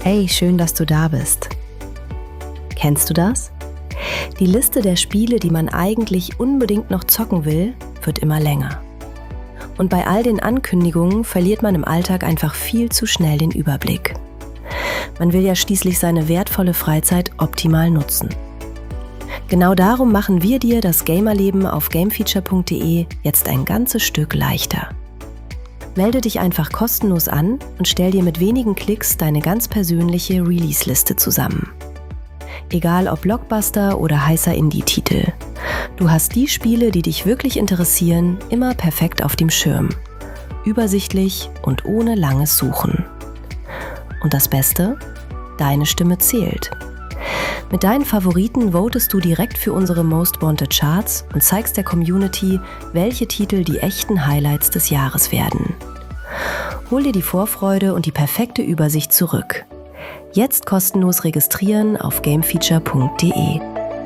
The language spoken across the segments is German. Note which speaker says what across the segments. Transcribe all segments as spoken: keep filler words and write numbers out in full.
Speaker 1: Hey, schön, dass du da bist. Kennst du das? Die Liste der Spiele, die man eigentlich unbedingt noch zocken will, wird immer länger. Und bei all den Ankündigungen verliert man im Alltag einfach viel zu schnell den Überblick. Man will ja schließlich seine wertvolle Freizeit optimal nutzen. Genau darum machen wir dir das Gamerleben auf gamefeature punkt de jetzt ein ganzes Stück leichter. Melde dich einfach kostenlos an und stell dir mit wenigen Klicks deine ganz persönliche Release-Liste zusammen. Egal ob Blockbuster oder heißer Indie-Titel. Du hast die Spiele, die dich wirklich interessieren, immer perfekt auf dem Schirm. Übersichtlich und ohne langes Suchen. Und das Beste? Deine Stimme zählt. Mit deinen Favoriten votest du direkt für unsere Most Wanted Charts und zeigst der Community, welche Titel die echten Highlights des Jahres werden. Hol dir die Vorfreude und die perfekte Übersicht zurück. Jetzt kostenlos registrieren auf gamefeature punkt de.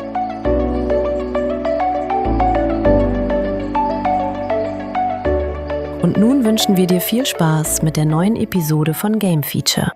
Speaker 1: Und nun wünschen wir dir viel Spaß mit der neuen Episode von Game Feature.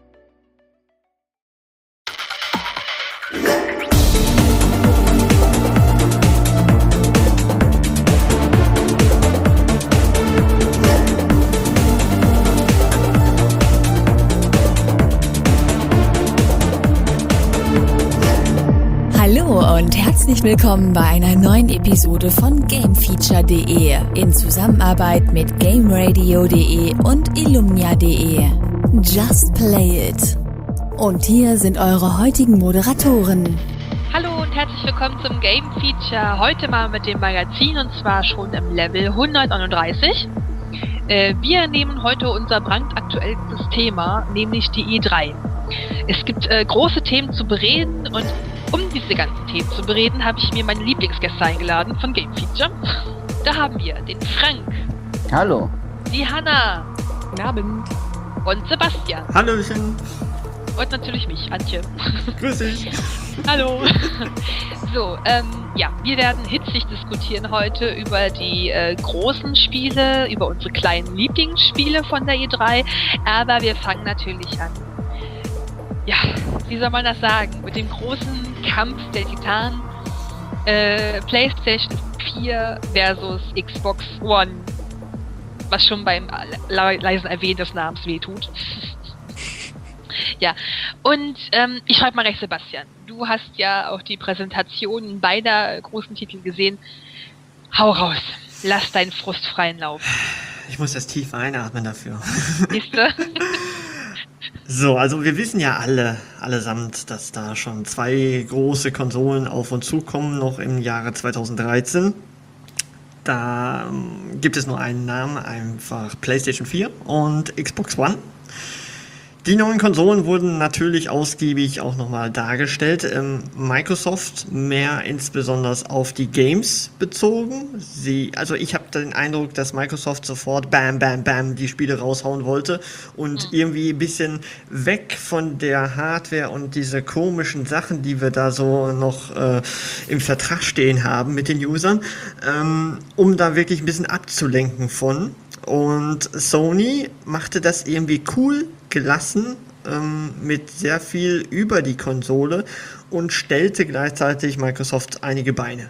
Speaker 2: Hallo und herzlich willkommen bei einer neuen Episode von gamefeature punkt de in Zusammenarbeit mit gameradio punkt de und illumnia punkt de. Just play it. Und hier sind eure heutigen Moderatoren.
Speaker 3: Hallo und herzlich willkommen zum Game Feature. Heute mal mit dem Magazin und zwar schon im Level hundertneununddreißig. Äh, wir nehmen heute unser brandaktuellstes Thema, nämlich die E drei. Es gibt äh, große Themen zu bereden und um diese ganzen Themen zu bereden, habe ich mir meine Lieblingsgäste eingeladen von Game Feature. Da haben wir den Frank.
Speaker 4: Hallo.
Speaker 3: Die Hanna.
Speaker 5: Guten Abend.
Speaker 3: Und Sebastian.
Speaker 6: Hallöchen.
Speaker 3: Und natürlich mich, Antje.
Speaker 6: Grüß dich.
Speaker 3: Hallo. So, ähm, ja, wir werden hitzig diskutieren heute über die äh, großen Spiele, über unsere kleinen Lieblingsspiele von der E drei, aber wir fangen natürlich an. Ja, wie soll man das sagen? Mit dem großen Kampf der Titanen, äh, PlayStation vier versus Xbox One, was schon beim le- leisen Erwähnen des Namens wehtut. Ja, und ähm, ich frage mal recht, Sebastian, du hast ja auch die Präsentation beider großen Titel gesehen. Hau raus, lass deinen Frust freien Lauf.
Speaker 6: Ich muss erst tief einatmen dafür.
Speaker 3: Siehst du?
Speaker 6: So, also wir wissen ja alle, allesamt, dass da schon zwei große Konsolen auf uns zukommen, noch im Jahre zweitausenddreizehn. Da ähm, gibt es nur einen Namen, einfach PlayStation vier und Xbox One. Die neuen Konsolen wurden natürlich ausgiebig auch nochmal dargestellt. Ähm, Microsoft mehr insbesondere auf die Games bezogen. Sie, also ich habe den Eindruck, dass Microsoft sofort bam, bam, bam die Spiele raushauen wollte und mhm. irgendwie ein bisschen weg von der Hardware und diese komischen Sachen, die wir da so noch äh, im Vertrag stehen haben mit den Usern, ähm, um da wirklich ein bisschen abzulenken von. Und Sony machte das irgendwie cool, gelassen, ähm, mit sehr viel über die Konsole und stellte gleichzeitig Microsoft einige Beine.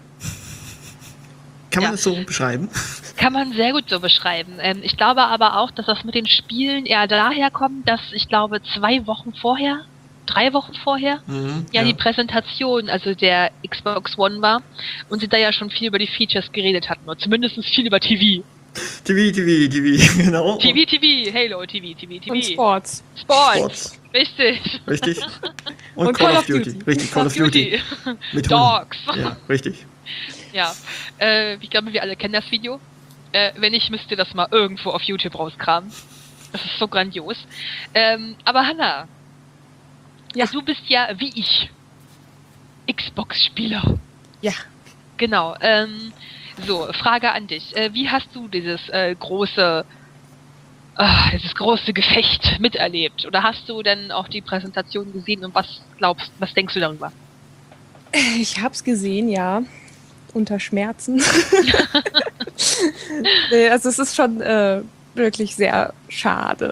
Speaker 6: Kann man ja. das so beschreiben?
Speaker 3: Kann man sehr gut so beschreiben. Ähm, ich glaube aber auch, dass das mit den Spielen eher daher kommt, dass ich glaube zwei Wochen vorher, drei Wochen vorher, mhm, ja, ja die Präsentation, also der Xbox One war und sie da ja schon viel über die Features geredet hatten, oder zumindest viel über T V.
Speaker 6: T V, T V, T V, genau.
Speaker 3: T V, T V, Halo, T V, T V, T V.
Speaker 5: Und Sports.
Speaker 3: Sports.
Speaker 6: Sports.
Speaker 3: Richtig.
Speaker 6: Richtig. Und,
Speaker 5: Und
Speaker 6: Call,
Speaker 5: Call
Speaker 6: of
Speaker 5: of
Speaker 6: Duty.
Speaker 5: Duty.
Speaker 6: Richtig, Call of Duty. Mit
Speaker 3: Dogs.
Speaker 6: Hunden. Ja, richtig.
Speaker 3: Ja, äh, ich glaube, wir alle kennen das Video. Äh, wenn nicht, müsst ihr das mal irgendwo auf YouTube rauskramen. Das ist so grandios. Ähm, aber Hanna,
Speaker 5: ja.
Speaker 3: du bist ja, wie ich, Xbox-Spieler.
Speaker 5: Ja.
Speaker 3: Genau, ähm, so, Frage an dich. Äh, wie hast du dieses äh, große, äh, dieses große Gefecht miterlebt? Oder hast du denn auch die Präsentation gesehen und was glaubst, was denkst du darüber?
Speaker 5: Ich hab's gesehen, ja. Unter Schmerzen. Nee, also es ist schon äh, wirklich sehr schade,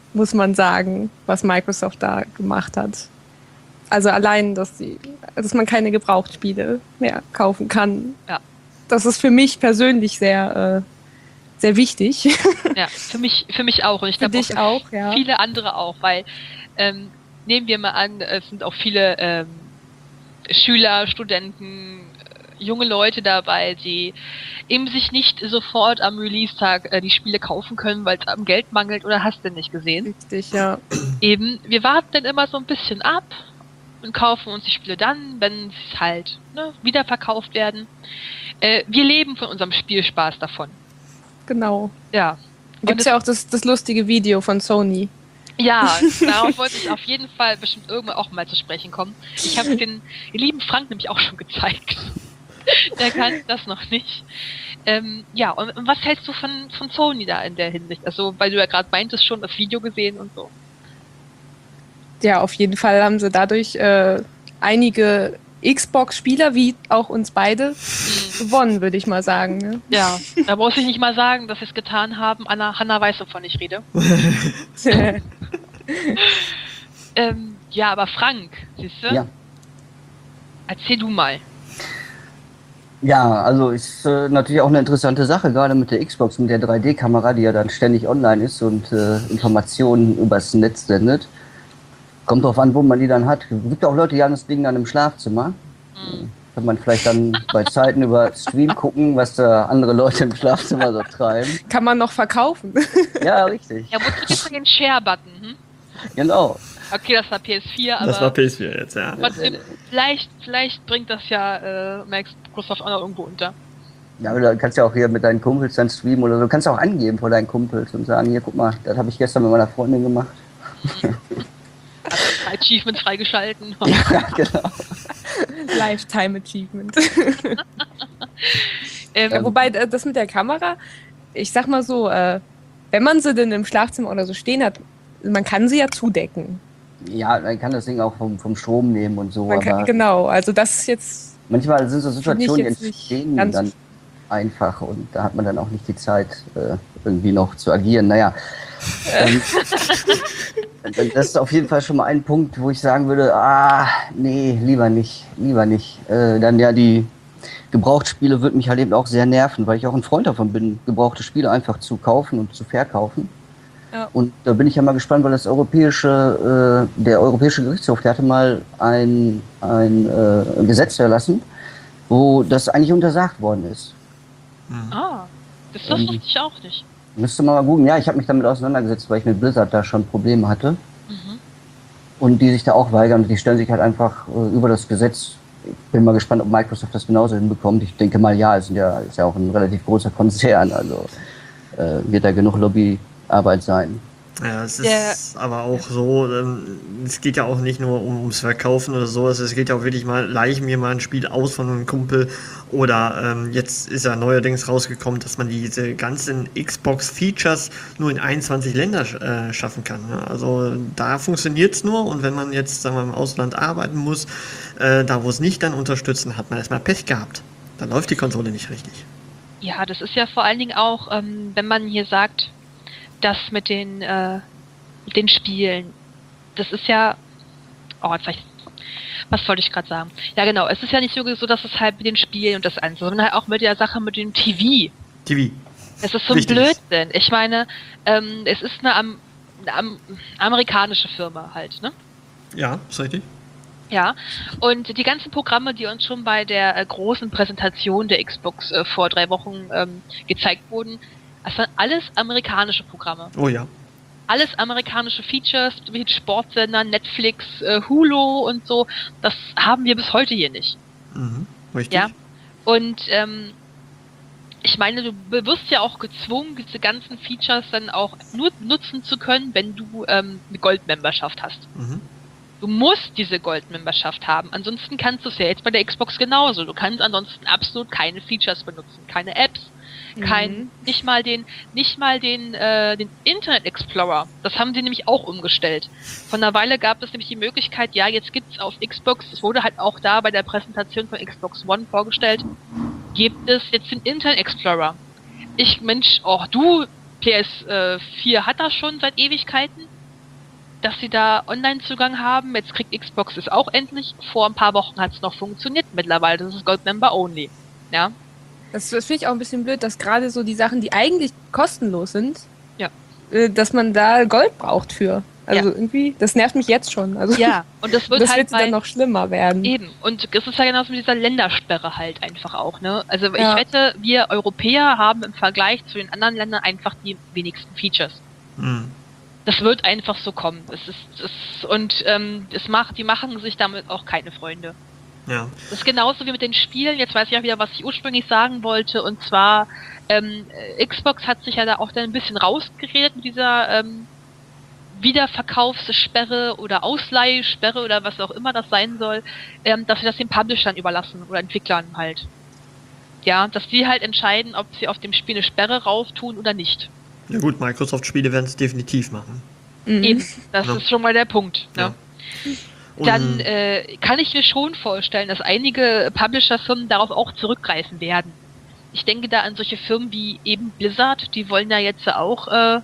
Speaker 5: muss man sagen, was Microsoft da gemacht hat. Also allein, dass, die, dass man keine Gebrauchtspiele mehr kaufen kann.
Speaker 3: Ja.
Speaker 5: Das ist für mich persönlich sehr, äh, sehr wichtig.
Speaker 3: Ja, für mich, für mich auch. Und ich
Speaker 5: Für
Speaker 3: glaube
Speaker 5: dich auch, ja.
Speaker 3: viele andere auch, weil ähm, nehmen wir mal an, es sind auch viele ähm, Schüler, Studenten, äh, junge Leute dabei, die eben sich nicht sofort am Release-Tag äh, die Spiele kaufen können, weil es am Geld mangelt oder hast du nicht gesehen.
Speaker 5: Richtig, ja.
Speaker 3: Eben, wir warten dann immer so ein bisschen ab und kaufen uns die Spiele dann, wenn sie halt ne, wiederverkauft werden. Äh, wir leben von unserem Spielspaß davon.
Speaker 5: Genau.
Speaker 3: Ja.
Speaker 5: Gibt es ja auch das, das lustige Video von Sony.
Speaker 3: Ja, darauf wollte ich auf jeden Fall bestimmt irgendwann auch mal zu sprechen kommen. Ich habe den lieben Frank nämlich auch schon gezeigt. Der kann das noch nicht. Ähm, ja, und, und was hältst du von, von Sony da in der Hinsicht? Also, weil du ja gerade meintest, schon das Video gesehen und so.
Speaker 5: Ja, auf jeden Fall haben sie dadurch äh, einige Xbox-Spieler, wie auch uns beide, gewonnen, würde ich mal sagen. Ne?
Speaker 3: Ja, da muss ich nicht mal sagen, dass sie es getan haben. Anna, Hanna weiß, wovon ich rede. ähm, ja, aber Frank, siehst du?
Speaker 4: Ja.
Speaker 3: Erzähl du mal.
Speaker 4: Ja, also ist äh, natürlich auch eine interessante Sache, gerade mit der Xbox, mit der drei D-Kamera, die ja dann ständig online ist und äh, Informationen übers Netz sendet. Kommt drauf an, wo man die dann hat. Es gibt auch Leute, die haben das Ding dann im Schlafzimmer. Mhm. Kann man vielleicht dann bei Zeiten über Stream gucken, was da andere Leute im Schlafzimmer so treiben.
Speaker 5: Kann man noch verkaufen.
Speaker 4: Ja, richtig.
Speaker 3: Ja, wozu gibt's denn den Share-Button? Hm?
Speaker 4: Genau.
Speaker 3: Okay, das war P S vier, aber
Speaker 6: Das war P S vier jetzt, ja.
Speaker 3: trotzdem, vielleicht, vielleicht bringt das ja äh, Microsoft auch noch irgendwo unter.
Speaker 4: Ja, aber du kannst ja auch hier mit deinen Kumpels dann streamen oder so. Du kannst auch angeben vor deinen Kumpels und sagen, hier, guck mal, das habe ich gestern mit meiner Freundin gemacht.
Speaker 3: Also Achievement freigeschalten.
Speaker 4: Ja, genau.
Speaker 5: Lifetime Achievement.
Speaker 3: ähm,
Speaker 5: Ja, wobei äh, das mit der Kamera, ich sag mal so, äh, wenn man sie denn im Schlafzimmer oder so stehen hat, man kann sie ja zudecken.
Speaker 4: Ja, man kann das Ding auch vom, vom Strom nehmen und so,
Speaker 5: Man kann,
Speaker 4: aber
Speaker 5: genau, also das ist jetzt
Speaker 4: manchmal sind so Situationen, die
Speaker 5: jetzt nicht
Speaker 4: entstehen
Speaker 5: ganz-
Speaker 4: dann einfach und da hat man dann auch nicht die Zeit, äh, irgendwie noch zu agieren. Naja, ähm, das ist auf jeden Fall schon mal ein Punkt, wo ich sagen würde, ah, nee, lieber nicht, lieber nicht. Äh, dann ja, die Gebrauchtspiele würden mich halt eben auch sehr nerven, weil ich auch ein Freund davon bin, gebrauchte Spiele einfach zu kaufen und zu verkaufen.
Speaker 5: Ja.
Speaker 4: Und da bin ich ja mal gespannt, weil das europäische, äh, der Europäische Gerichtshof, der hatte mal ein, ein äh, Gesetz erlassen, wo das eigentlich untersagt worden ist.
Speaker 3: ah, das das wusste ich auch nicht.
Speaker 4: Müsste man mal googeln. Ja, ich habe mich damit auseinandergesetzt, weil ich mit Blizzard da schon Probleme hatte.
Speaker 3: Mhm.
Speaker 4: Und die sich da auch weigern. Die stellen sich halt einfach äh, über das Gesetz. Ich bin mal gespannt, ob Microsoft das genauso hinbekommt. Ich denke mal, ja, es sind ja, ist ja auch ein relativ großer Konzern. Also äh, wird da genug Lobbyarbeit sein.
Speaker 6: Ja, es
Speaker 3: Der-
Speaker 6: ist aber auch so, ähm, es geht ja auch nicht nur um, ums Verkaufen oder so, also es geht ja auch wirklich mal, leih ich mir mal ein Spiel aus von einem Kumpel oder ähm, jetzt ist ja neuerdings rausgekommen, dass man diese ganzen Xbox-Features nur in einundzwanzig Länder äh, schaffen kann. Ne? Also da funktioniert es nur und wenn man jetzt, sagen wir mal, im Ausland arbeiten muss, äh, da wo es nicht dann unterstützen, hat man erstmal Pech gehabt. Da läuft die Konsole nicht richtig.
Speaker 3: Ja, das ist ja vor allen Dingen auch, ähm, wenn man hier sagt, das mit den, äh, mit den Spielen, das ist ja, oh, jetzt sag ich, was wollte ich gerade sagen? Ja, genau, es ist ja nicht so, so, dass es halt mit den Spielen und das Einzelne, sondern halt auch mit der Sache mit dem T V.
Speaker 6: T V.
Speaker 3: Es ist so ein
Speaker 6: Wichtig.
Speaker 3: Blödsinn. Ich meine, ähm, es ist eine, Am eine Am amerikanische Firma halt, ne?
Speaker 6: Ja, ist richtig.
Speaker 3: Ja, und die ganzen Programme, die uns schon bei der äh, großen Präsentation der Xbox äh, vor drei Wochen ähm, gezeigt wurden, das waren alles amerikanische Programme.
Speaker 6: Oh ja.
Speaker 3: Alles amerikanische Features wie Sportsender, Netflix, äh, Hulu und so. Das haben wir bis heute hier nicht.
Speaker 6: Mhm. Richtig.
Speaker 3: Ja. Und ähm, ich meine, du wirst ja auch gezwungen, diese ganzen Features dann auch nur nutzen zu können, wenn du ähm, eine Gold-Memberschaft hast.
Speaker 6: Mhm.
Speaker 3: Du musst diese Gold-Memberschaft haben. Ansonsten kannst du es ja jetzt bei der Xbox genauso. Du kannst ansonsten absolut keine Features benutzen, keine Apps, kein,
Speaker 5: Mhm.
Speaker 3: nicht mal den, nicht mal den, äh, den Internet Explorer. Das haben sie nämlich auch umgestellt. Von einer Weile gab es nämlich die Möglichkeit, ja, jetzt gibt's auf Xbox, es wurde halt auch da bei der Präsentation von Xbox One vorgestellt, gibt es jetzt den Internet Explorer. Ich, Mensch, oh, du, P S vier hat das schon seit Ewigkeiten. dass sie da Online-Zugang haben. Jetzt kriegt Xbox es auch endlich. Vor ein paar Wochen hat es noch funktioniert. Mittlerweile das ist Gold Member Only. Ja.
Speaker 5: Das, das finde ich auch ein bisschen blöd, dass gerade so die Sachen, die eigentlich kostenlos sind,
Speaker 3: Ja.
Speaker 5: äh, dass man da Gold braucht für. Also
Speaker 3: Ja.
Speaker 5: irgendwie, das nervt mich jetzt schon. Also
Speaker 3: Ja, und das wird
Speaker 5: das
Speaker 3: halt
Speaker 5: wird dann
Speaker 3: bei,
Speaker 5: noch schlimmer werden.
Speaker 3: eben. Und es ist ja genauso mit dieser Ländersperre halt einfach auch, ne? Also
Speaker 5: Ja.
Speaker 3: ich wette, wir Europäer haben im Vergleich zu den anderen Ländern einfach die wenigsten Features.
Speaker 6: Hm.
Speaker 3: Das wird einfach so kommen. Es ist, es ist und ähm, es macht, die machen sich damit auch keine Freunde.
Speaker 6: Ja.
Speaker 3: Das ist genauso wie mit den Spielen. Jetzt weiß ich auch wieder, was ich ursprünglich sagen wollte. Und zwar, ähm, Xbox hat sich ja da auch dann ein bisschen rausgeredet mit dieser ähm, Wiederverkaufssperre oder Ausleihsperre oder was auch immer das sein soll, ähm, dass sie das den Publishern überlassen oder Entwicklern halt. Ja, dass die halt entscheiden, ob sie auf dem Spiel eine Sperre rauftun oder nicht.
Speaker 6: Ja gut, Microsoft-Spiele werden es definitiv machen.
Speaker 5: Mhm.
Speaker 3: Eben, das
Speaker 6: Ja.
Speaker 3: ist schon mal der Punkt. Ne?
Speaker 6: Ja. Und
Speaker 3: Dann äh, kann ich mir schon vorstellen, dass einige Publisher-Firmen darauf auch zurückgreifen werden. Ich denke da an solche Firmen wie eben Blizzard, die wollen ja jetzt auch, äh,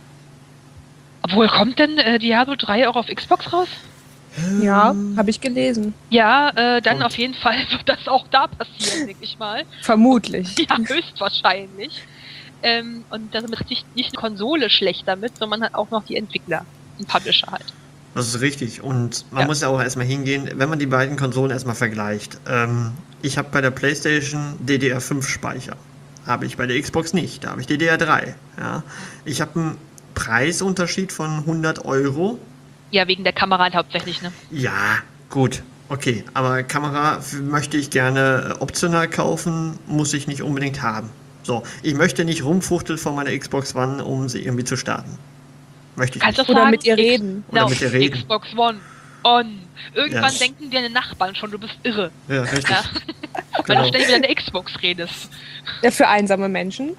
Speaker 3: obwohl kommt denn äh, Diablo drei auch auf Xbox raus?
Speaker 5: Ja, habe ich gelesen.
Speaker 3: Ja, äh, dann
Speaker 6: Und?
Speaker 3: auf jeden Fall wird das auch da passieren, denke ich mal.
Speaker 5: Vermutlich.
Speaker 3: Ja, höchstwahrscheinlich. Ähm, und damit ist nicht, nicht eine Konsole schlecht damit, sondern halt auch noch die Entwickler und Publisher halt.
Speaker 6: das ist richtig. Und man
Speaker 3: Ja.
Speaker 6: muss ja auch erstmal hingehen, wenn man die beiden Konsolen erstmal vergleicht. Ähm, ich habe bei der PlayStation D D R fünf Speicher. Habe ich bei der Xbox nicht. Da habe ich D D R drei. Ja. Ich habe einen Preisunterschied von hundert Euro.
Speaker 3: Ja, wegen der Kamera halt hauptsächlich, ne?
Speaker 6: Ja, gut. Okay, aber Kamera f- möchte ich gerne äh, optional kaufen, muss ich nicht unbedingt haben. So, ich möchte nicht rumfuchteln von meiner Xbox One, um sie irgendwie zu starten. Möchte ich
Speaker 3: Kannst du
Speaker 6: nicht.
Speaker 3: das
Speaker 5: Oder
Speaker 3: sagen?
Speaker 5: mit ihr
Speaker 3: X-
Speaker 5: reden.
Speaker 6: Oder
Speaker 3: Genau,
Speaker 6: mit ihr reden.
Speaker 3: Xbox One. On. Irgendwann
Speaker 6: Ja.
Speaker 3: denken deine Nachbarn schon, du bist irre.
Speaker 6: Ja, richtig.
Speaker 3: Ja? Weil
Speaker 6: Genau.
Speaker 3: du ständig mit deiner Xbox redest.
Speaker 5: Ja, für einsame Menschen.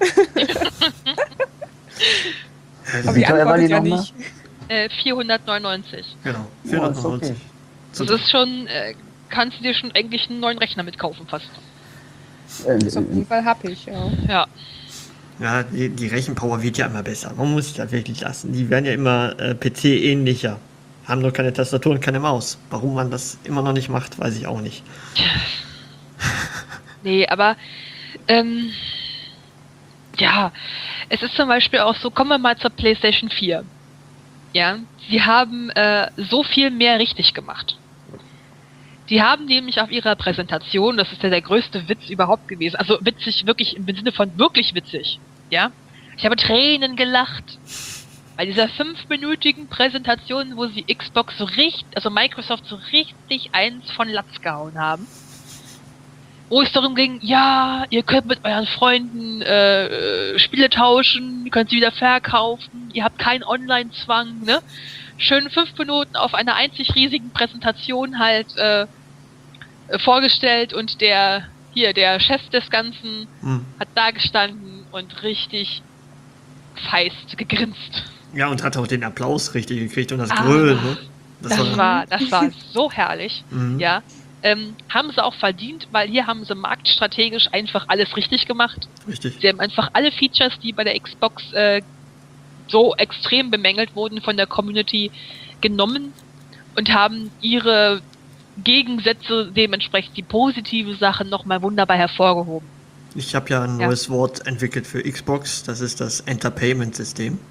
Speaker 5: Aber
Speaker 4: Wie
Speaker 5: die
Speaker 4: teuer war
Speaker 5: antwortet
Speaker 4: die
Speaker 5: ja
Speaker 4: nochmal?
Speaker 5: nicht.
Speaker 3: Äh, vierhundertneunundneunzig.
Speaker 6: Genau,
Speaker 4: Ja, ist
Speaker 6: vierhundertneunzig.
Speaker 4: okay.
Speaker 3: Das ist schon, äh, kannst du dir schon eigentlich einen neuen Rechner mitkaufen fast.
Speaker 4: Äh,
Speaker 5: Das auf jeden Fall happig, ja.
Speaker 3: Ja.
Speaker 6: Ja, die, die Rechenpower wird ja immer besser. Man muss sich das wirklich lassen. Die werden ja immer äh, P C-ähnlicher. Haben nur keine Tastatur und keine Maus. Warum man das immer noch nicht macht, weiß ich auch nicht.
Speaker 3: Nee, aber ähm, ja, es ist zum Beispiel auch so, kommen wir mal zur PlayStation vier. Ja, sie haben äh, so viel mehr richtig gemacht. Die haben nämlich auf ihrer Präsentation, das ist ja der größte Witz überhaupt gewesen, also witzig, wirklich im Sinne von wirklich witzig, ja. Ich habe Tränen gelacht bei dieser fünfminütigen Präsentation, wo sie Xbox so richtig, also Microsoft so richtig eins von Latz gehauen haben. Wo es darum ging, ja, ihr könnt mit euren Freunden äh, Spiele tauschen, ihr könnt sie wieder verkaufen, ihr habt keinen Online-Zwang, ne? Schön fünf Minuten auf einer einzig riesigen Präsentation halt äh, vorgestellt und der, hier, der Chef des Ganzen
Speaker 6: Hm.
Speaker 3: hat da gestanden und richtig feist gegrinst.
Speaker 6: Ja, und hat auch den Applaus richtig gekriegt und das
Speaker 3: Ah,
Speaker 6: Grölen. Ne?
Speaker 3: Das war, das war so herrlich,
Speaker 6: Mhm.
Speaker 3: ja. Ähm, haben sie auch verdient, weil hier haben sie marktstrategisch einfach alles richtig gemacht.
Speaker 6: Richtig.
Speaker 3: Sie haben einfach alle Features, die bei der Xbox äh, so extrem bemängelt wurden von der Community, genommen und haben ihre Gegensätze, dementsprechend die positive Sachen, nochmal wunderbar hervorgehoben.
Speaker 6: Ich habe ja ein
Speaker 3: Ja.
Speaker 6: neues Wort entwickelt für Xbox. Das ist das Entertainment-System.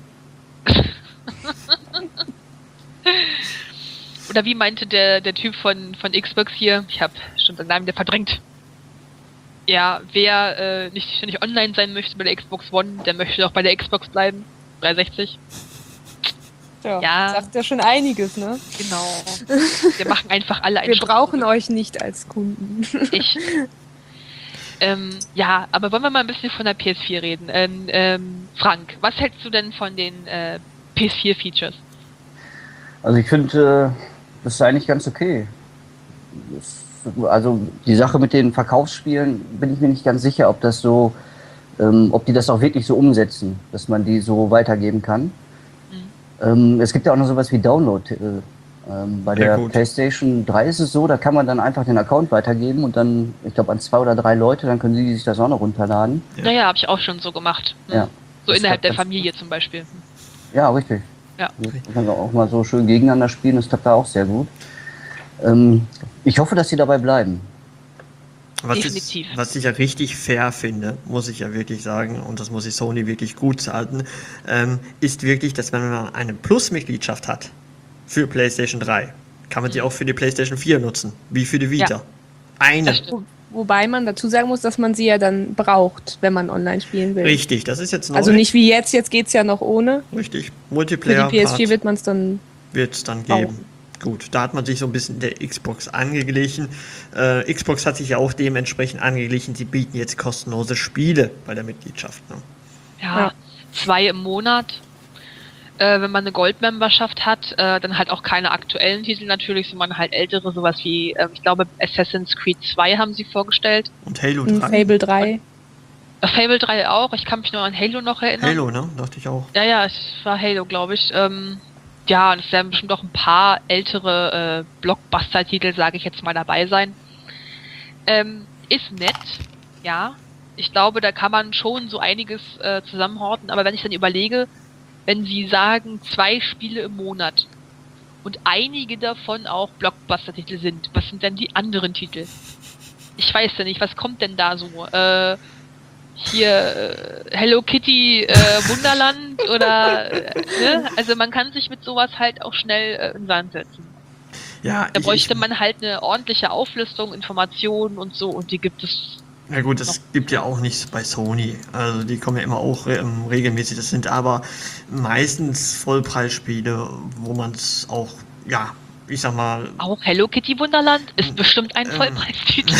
Speaker 3: Oder wie meinte der, der Typ von, von Xbox hier, ich habe schon seinen Namen wieder verdrängt. Ja, wer äh, nicht ständig online sein möchte bei der Xbox One, der möchte doch bei der Xbox bleiben. dreihundertsechzig.
Speaker 5: Ja,
Speaker 3: Ja.
Speaker 5: sagt ja schon einiges, ne?
Speaker 3: Genau. Wir machen einfach alle einen
Speaker 5: Wir
Speaker 3: Schritt
Speaker 5: brauchen
Speaker 3: zurück.
Speaker 5: euch nicht als Kunden.
Speaker 3: Ich. Ähm, ja, aber wollen wir mal ein bisschen von der P S vier reden. Ähm, ähm, Frank, was hältst du denn von den äh, P S vier Features?
Speaker 4: Also ich finde, äh, das ist eigentlich ganz okay. Das, also die Sache mit den Verkaufsspielen bin ich mir nicht ganz sicher, ob das so, ähm, ob die das auch wirklich so umsetzen, dass man die so weitergeben kann.
Speaker 3: Mhm.
Speaker 4: Ähm, es gibt ja auch noch sowas wie Download. Äh, ähm, bei
Speaker 6: Ja,
Speaker 4: der
Speaker 6: gut.
Speaker 4: PlayStation drei ist es so, da kann man dann einfach den Account weitergeben und dann, ich glaube, an zwei oder drei Leute, dann können sie sich das auch noch runterladen.
Speaker 6: Ja.
Speaker 3: Naja, habe ich auch schon so gemacht. Hm.
Speaker 4: Ja.
Speaker 3: So
Speaker 4: Das
Speaker 3: innerhalb
Speaker 4: hat
Speaker 3: der
Speaker 4: ganz-
Speaker 3: Familie zum Beispiel.
Speaker 4: Ja, richtig.
Speaker 3: Ja.
Speaker 4: Man kann auch mal so schön gegeneinander spielen, das klappt da auch sehr gut. Ähm, ich hoffe, dass sie dabei bleiben.
Speaker 6: Was
Speaker 3: Definitiv.
Speaker 6: Ich, was ich ja richtig fair finde, muss ich ja wirklich sagen, und das muss ich Sony wirklich gut halten, ähm, ist wirklich, dass wenn man eine Plus-Mitgliedschaft hat für PlayStation drei, kann man die auch für die PlayStation vier nutzen, wie für die Vita.
Speaker 3: Ja.
Speaker 6: Eine.
Speaker 5: Wo, wobei man dazu sagen muss, dass man sie ja dann braucht, wenn man online spielen will.
Speaker 6: Richtig, das ist jetzt neu.
Speaker 5: Also nicht wie jetzt, jetzt geht es ja noch ohne.
Speaker 6: Richtig,
Speaker 5: Für
Speaker 6: Multiplayer
Speaker 5: die P S vier wird man es dann
Speaker 6: wird es dann geben. Gut, da hat man sich so ein bisschen der Xbox angeglichen. Äh, Xbox hat sich ja auch dementsprechend angeglichen, die bieten jetzt kostenlose Spiele bei der Mitgliedschaft. Ne?
Speaker 3: Ja,
Speaker 5: Ja.
Speaker 3: zwei im Monat. Äh, wenn man eine Gold-Memberschaft hat, äh, dann halt auch keine aktuellen Titel natürlich, sondern halt ältere, sowas wie, äh, ich glaube, Assassin's Creed zwei haben sie vorgestellt.
Speaker 6: Und Halo
Speaker 5: ein
Speaker 6: drei.
Speaker 5: Fable drei.
Speaker 3: Äh, Fable drei auch, ich kann mich nur an Halo noch erinnern.
Speaker 6: Halo, ne? Dachte ich auch.
Speaker 3: Ja, ja, es war Halo, glaube ich. Ähm, ja, und es werden bestimmt auch ein paar ältere äh, Blockbuster-Titel, sage ich jetzt mal, dabei sein. Ähm, ist nett, ja. Ich glaube, da kann man schon so einiges äh, zusammenhorten, aber wenn ich dann überlege, wenn sie sagen, zwei Spiele im Monat und einige davon auch Blockbuster-Titel sind, was sind denn die anderen Titel? Ich weiß ja nicht, was kommt denn da so? Äh, hier äh, Hello Kitty äh, Wunderland oder äh, ne? Also man kann sich mit sowas halt auch schnell äh, in den Sand setzen.
Speaker 6: Ja,
Speaker 3: Da
Speaker 6: ich-
Speaker 3: bräuchte
Speaker 6: ich-
Speaker 3: man halt eine ordentliche Auflistung, Informationen und so, und die gibt es.
Speaker 6: Na gut, das gibt ja auch nichts bei Sony. Also die kommen ja immer auch ähm, regelmäßig. Das sind aber meistens Vollpreisspiele, wo man es auch, ja, ich sag mal,
Speaker 3: Auch Hello Kitty Wunderland ist bestimmt ein
Speaker 6: Ähm.
Speaker 3: Vollpreistitel.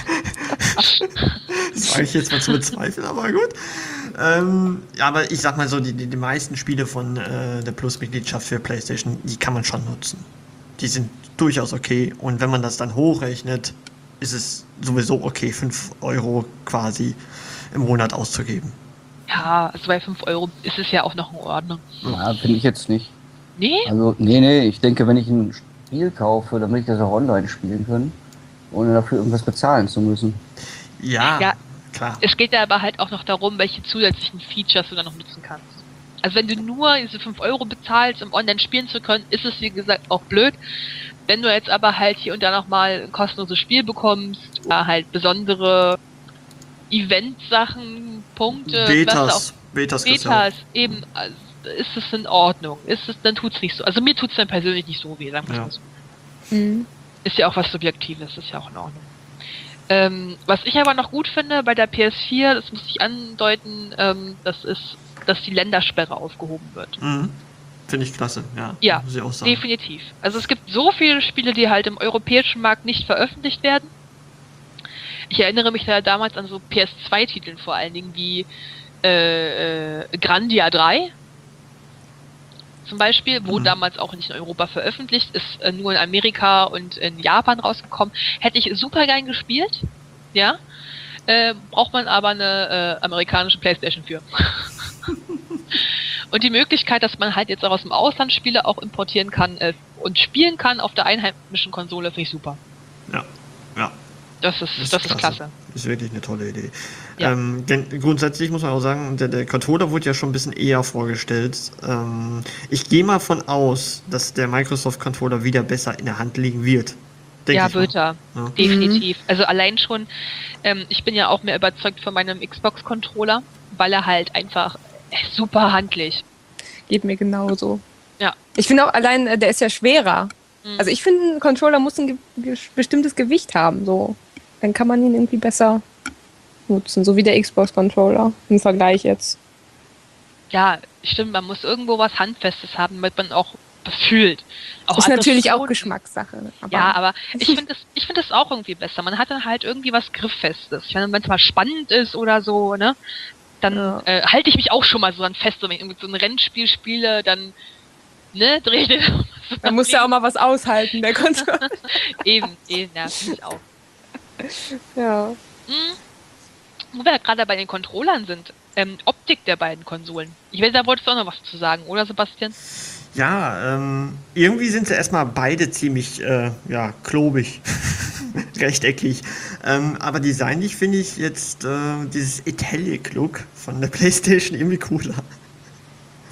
Speaker 6: das war ich jetzt mal zu bezweifeln, aber gut. Ähm, ja, aber ich sag mal so, die, die, die meisten Spiele von äh, der Plus-Mitgliedschaft für PlayStation, die kann man schon nutzen. Die sind durchaus okay, und wenn man das dann hochrechnet, ist es sowieso okay, fünf Euro quasi im Monat auszugeben.
Speaker 3: Ja, also bei fünf Euro ist es ja auch noch in Ordnung.
Speaker 4: Ja, finde ich jetzt nicht.
Speaker 3: Nee?
Speaker 4: Also, nee, nee, ich denke, wenn ich ein Spiel kaufe, dann will ich das auch online spielen können, ohne dafür irgendwas bezahlen zu müssen.
Speaker 6: Ja,
Speaker 3: Ja.
Speaker 6: klar.
Speaker 3: Es geht ja aber halt auch noch darum, welche zusätzlichen Features du dann noch nutzen kannst. Also wenn du nur diese fünf Euro bezahlst, um online spielen zu können, ist es wie gesagt auch blöd. Wenn du jetzt aber halt hier und da nochmal ein kostenloses Spiel bekommst oder halt besondere Event-Sachen, Punkte, was
Speaker 6: Betas,
Speaker 3: auch
Speaker 6: Betas, gibt's ja
Speaker 3: Betas, eben, also ist es in Ordnung. Ist es, dann tut's nicht so. Also mir tut's dann persönlich nicht so weh, sagen wir
Speaker 6: Ja.
Speaker 3: mal so.
Speaker 5: Mhm.
Speaker 3: Ist ja auch was Subjektives, ist ja auch in Ordnung. Ähm, was ich aber noch gut finde bei der P S vier, das muss ich andeuten, ähm, das ist, dass die Ländersperre aufgehoben wird.
Speaker 6: auch. Mhm. Finde ich klasse, ja.
Speaker 3: Ja,
Speaker 6: muss ich auch sagen.
Speaker 3: definitiv. Also es gibt so viele Spiele, die halt im europäischen Markt nicht veröffentlicht werden. Ich erinnere mich da damals an so P S zwei Titeln vor allen Dingen wie äh, äh, Grandia drei zum Beispiel, wo
Speaker 6: Mhm.
Speaker 3: damals auch nicht in Europa veröffentlicht ist, äh, nur in Amerika und in Japan rausgekommen. Hätte ich super gern gespielt, ja. Äh, braucht man aber eine äh, amerikanische Playstation für. Und die Möglichkeit, dass man halt jetzt auch aus dem Ausland Spiele auch importieren kann äh, und spielen kann auf der einheimischen Konsole, finde ich super.
Speaker 6: Ja, ja.
Speaker 3: Das ist, das ist klasse.
Speaker 6: Ist wirklich eine tolle Idee.
Speaker 3: Ja.
Speaker 6: Ähm, denn grundsätzlich muss man auch sagen, der, der Controller wurde ja schon ein bisschen eher vorgestellt. Ähm, ich gehe mal von aus, dass der Microsoft Controller wieder besser in der Hand liegen wird. Denk
Speaker 3: Ja,
Speaker 6: ich mal.
Speaker 3: wird er.
Speaker 6: Ja.
Speaker 3: Definitiv. Also allein schon, ähm, ich bin ja auch mehr überzeugt von meinem Xbox-Controller, weil er halt einfach äh, super handlich.
Speaker 5: Geht mir genauso.
Speaker 3: Ja.
Speaker 5: Ich finde auch allein, äh, der ist ja schwerer.
Speaker 3: Mhm.
Speaker 5: Also ich finde, ein Controller muss ein ge ge bestimmtes Gewicht haben. So. Dann kann man ihn irgendwie besser nutzen. So wie der Xbox-Controller im Vergleich jetzt.
Speaker 3: Ja, stimmt, man muss irgendwo was Handfestes haben, damit man auch fühlt. Auch
Speaker 5: Ist natürlich auch
Speaker 3: Aggressionen.
Speaker 5: Geschmackssache. Aber
Speaker 3: Ja, aber ich finde das, ich finde das auch irgendwie besser. Man hat dann halt irgendwie was Grifffestes. Ich meine, wenn es mal spannend ist oder so, ne, dann
Speaker 5: Ja.
Speaker 3: äh, halte ich mich auch schon mal so dran fest. Und wenn ich irgendwie so ein Rennspiel spiele, dann, ne, drehe ich den so
Speaker 5: man muss ja auch mal was aushalten, der Controller.
Speaker 3: eben, eben, ja, finde ich auch.
Speaker 5: Ja.
Speaker 3: Hm. Wo wir ja gerade bei den Controllern sind, ähm, Optik der beiden Konsolen. Ich weiß, da wolltest du auch noch was zu sagen, oder Sebastian?
Speaker 6: Ja, ähm, irgendwie sind sie erstmal beide ziemlich, äh, ja, klobig, rechteckig. Ähm, aber designlich finde ich jetzt äh, dieses Italic-Look von der PlayStation irgendwie cooler.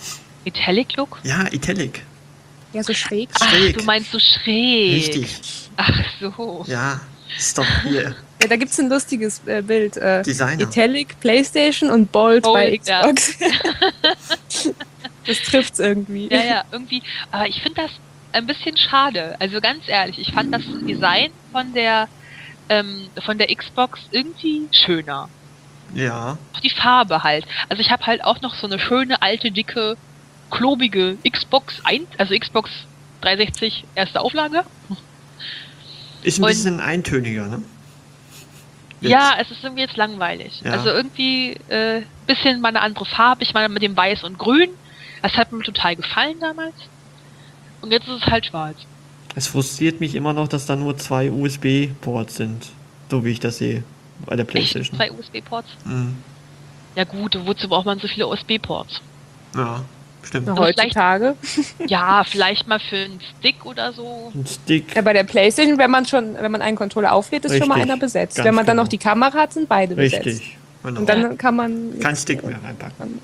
Speaker 3: Italic Look?
Speaker 6: Ja, Italic.
Speaker 5: Ja, so schräg.
Speaker 3: Ach,
Speaker 6: Schräg.
Speaker 3: du meinst so schräg.
Speaker 6: Richtig.
Speaker 3: Ach so.
Speaker 6: Ja, ist doch hier.
Speaker 5: Ja, da gibt es ein lustiges äh, Bild. Äh,
Speaker 6: Designer.
Speaker 5: Italic, PlayStation und Bold,
Speaker 3: Bold,
Speaker 5: bei
Speaker 3: ja.
Speaker 5: Xbox. Das trifft's irgendwie.
Speaker 3: Ja, ja, irgendwie. Aber ich finde das ein bisschen schade. Also ganz ehrlich, ich fand das Design von der ähm, von der Xbox irgendwie schöner.
Speaker 6: Ja.
Speaker 3: Auch die Farbe halt. Also ich habe halt auch noch so eine schöne, alte, dicke, klobige Xbox eins, also Xbox dreihundertsechzig erste Auflage.
Speaker 6: Ist ein
Speaker 3: Und-
Speaker 6: bisschen eintöniger, ne? Jetzt.
Speaker 3: Ja, es ist irgendwie jetzt langweilig.
Speaker 6: Ja.
Speaker 3: Also irgendwie äh, bisschen mal eine andere Farbe. Ich meine mit dem Weiß und Grün. Das hat mir total gefallen damals. Und jetzt ist es halt schwarz.
Speaker 6: Es frustriert mich immer noch, dass da nur zwei U S B-Ports sind. So wie ich das sehe. Bei der
Speaker 3: Echt?
Speaker 6: PlayStation.
Speaker 3: Zwei U S B-Ports?
Speaker 6: Mhm.
Speaker 3: Ja gut, wozu braucht man so viele U S B-Ports?
Speaker 6: Ja, stimmt.
Speaker 5: Na,
Speaker 3: Aber
Speaker 5: heutzutage.
Speaker 3: Ja, vielleicht mal für einen Stick oder so.
Speaker 6: Ein Stick.
Speaker 5: Ja, bei der PlayStation, wenn man schon, wenn man einen Controller auflädt, ist schon mal
Speaker 6: Richtig,
Speaker 5: einer besetzt.
Speaker 6: ganz
Speaker 5: Wenn man dann
Speaker 6: genau.
Speaker 5: noch die Kamera hat, sind beide besetzt.
Speaker 6: Richtig. Genau.
Speaker 5: Und dann kann man.
Speaker 6: Kein Stick mehr reinpacken.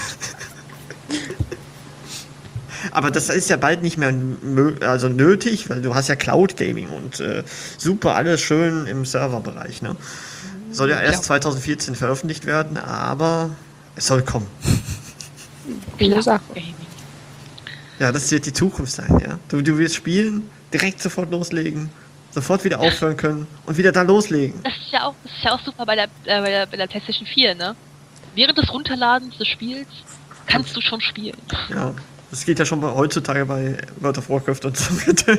Speaker 6: Aber das ist ja bald nicht mehr mö- also nötig, weil du hast ja Cloud Gaming und äh, super alles schön im Serverbereich. Ne? Soll ja erst zwanzig vierzehn veröffentlicht werden, aber es soll kommen.
Speaker 5: Coole Sache.
Speaker 3: Gaming.
Speaker 6: Ja, das wird die Zukunft sein. Ja? Du, du wirst spielen, direkt sofort loslegen, sofort wieder aufhören können und wieder dann loslegen.
Speaker 3: Das ist ja auch, das ist ja auch super bei der, äh, bei der, bei der PlayStation vier, ne? Während des Runterladens des Spiels kannst du schon spielen.
Speaker 6: Ja, das geht ja schon bei, heutzutage bei World of Warcraft und so weiter.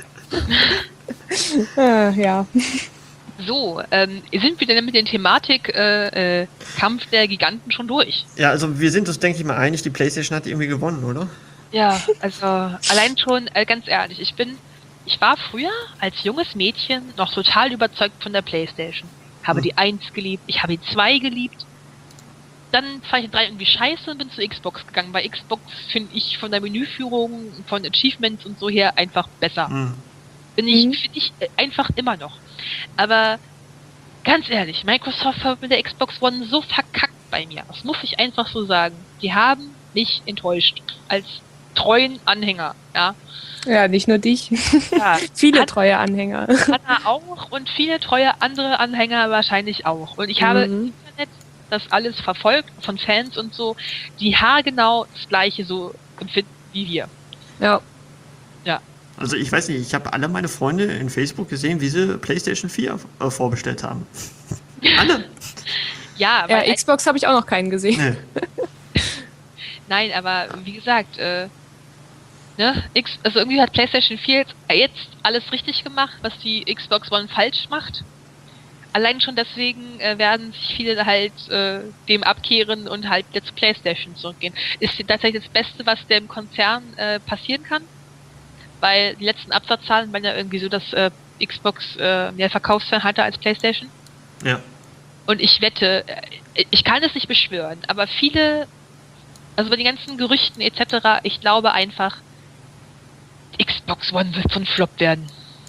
Speaker 5: Äh, ja.
Speaker 3: So, ähm, sind wir denn mit der Thematik äh, äh, Kampf der Giganten schon durch?
Speaker 6: Ja, also wir sind uns, denke ich mal, einig, die PlayStation hat irgendwie gewonnen, oder?
Speaker 3: Ja, also allein schon, äh, ganz ehrlich, ich bin, ich war früher als junges Mädchen noch total überzeugt von der PlayStation. Habe
Speaker 6: Hm.
Speaker 3: die eins geliebt, ich habe die zwei geliebt. Dann fand ich die drei irgendwie scheiße und bin zu Xbox gegangen. Bei Xbox finde ich von der Menüführung, von Achievements und so her einfach besser.
Speaker 6: Hm.
Speaker 3: Bin ich,
Speaker 5: Mhm.
Speaker 3: finde ich äh, einfach immer noch. Aber ganz ehrlich, Microsoft hat mit der Xbox One so verkackt bei mir. Das muss ich einfach so sagen. Die haben mich enttäuscht. Als treuen Anhänger, ja.
Speaker 5: Ja, nicht nur dich.
Speaker 3: ja.
Speaker 5: Viele
Speaker 3: Hat-
Speaker 5: treue Anhänger.
Speaker 3: Anna auch und viele treue andere Anhänger wahrscheinlich auch. Und ich habe im
Speaker 5: Mhm.
Speaker 3: Internet das alles verfolgt von Fans und so, die haargenau das gleiche so empfinden wie wir.
Speaker 5: Ja.
Speaker 6: Also ich weiß nicht, ich habe alle meine Freunde in Facebook gesehen, wie sie PlayStation vier äh, vorbestellt haben. Alle?
Speaker 3: Ja,
Speaker 5: Ja,
Speaker 3: weil
Speaker 5: Xbox habe ich auch noch keinen gesehen.
Speaker 6: Nee.
Speaker 3: Nein, aber wie gesagt, äh, ne, X, also irgendwie hat PlayStation vier jetzt, äh, jetzt alles richtig gemacht, was die Xbox One falsch macht. Allein schon deswegen äh, werden sich viele halt äh, dem abkehren und halt jetzt zu PlayStation zurückgehen. Ist tatsächlich das Beste, was dem Konzern äh, passieren kann, weil die letzten Absatzzahlen waren ja irgendwie so, dass äh, Xbox äh, mehr Verkaufszahlen hatte als PlayStation.
Speaker 6: Ja.
Speaker 3: Und ich wette, äh, ich kann es nicht beschwören, aber viele, also bei den ganzen Gerüchten et cetera, ich glaube einfach, Xbox One wird so ein Flop werden.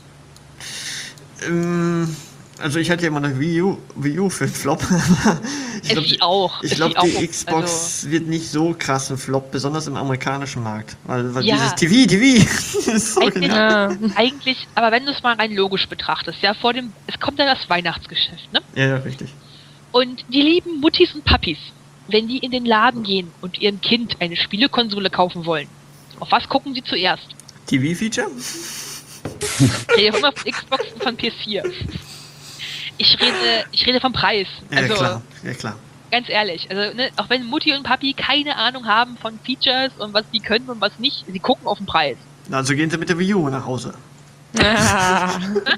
Speaker 6: Ähm, also ich hatte ja immer eine Wii U, Wii U für einen Flop. ich
Speaker 3: Es
Speaker 6: glaube,
Speaker 3: ich auch.
Speaker 6: ich
Speaker 3: es
Speaker 6: glaub,
Speaker 3: ich auch.
Speaker 6: die Xbox wird nicht so krass ein Flop, besonders im amerikanischen Markt. Weil, weil
Speaker 3: Ja.
Speaker 6: dieses T V, T V ist so
Speaker 3: Eigentlich-
Speaker 6: genau.
Speaker 5: Ja.
Speaker 3: Also, eigentlich, aber wenn du es mal rein logisch betrachtest, ja, vor dem, es kommt ja das Weihnachtsgeschäft, ne?
Speaker 6: Ja, ja, richtig.
Speaker 3: Und die lieben Muttis und Pappis, wenn die in den Laden gehen und ihrem Kind eine Spielekonsole kaufen wollen, auf was gucken sie zuerst?
Speaker 6: T V-Feature?
Speaker 3: Ich rede immer von Xbox und von P S vier. Ich rede, ich rede vom Preis.
Speaker 6: Ja,
Speaker 3: Also,
Speaker 6: klar. Ja, klar.
Speaker 3: ganz ehrlich, also ne, auch wenn Mutti und Papi keine Ahnung haben von Features und was die können und was nicht, sie gucken auf den Preis.
Speaker 6: Also gehen sie mit der Wii U nach Hause.
Speaker 5: Ah.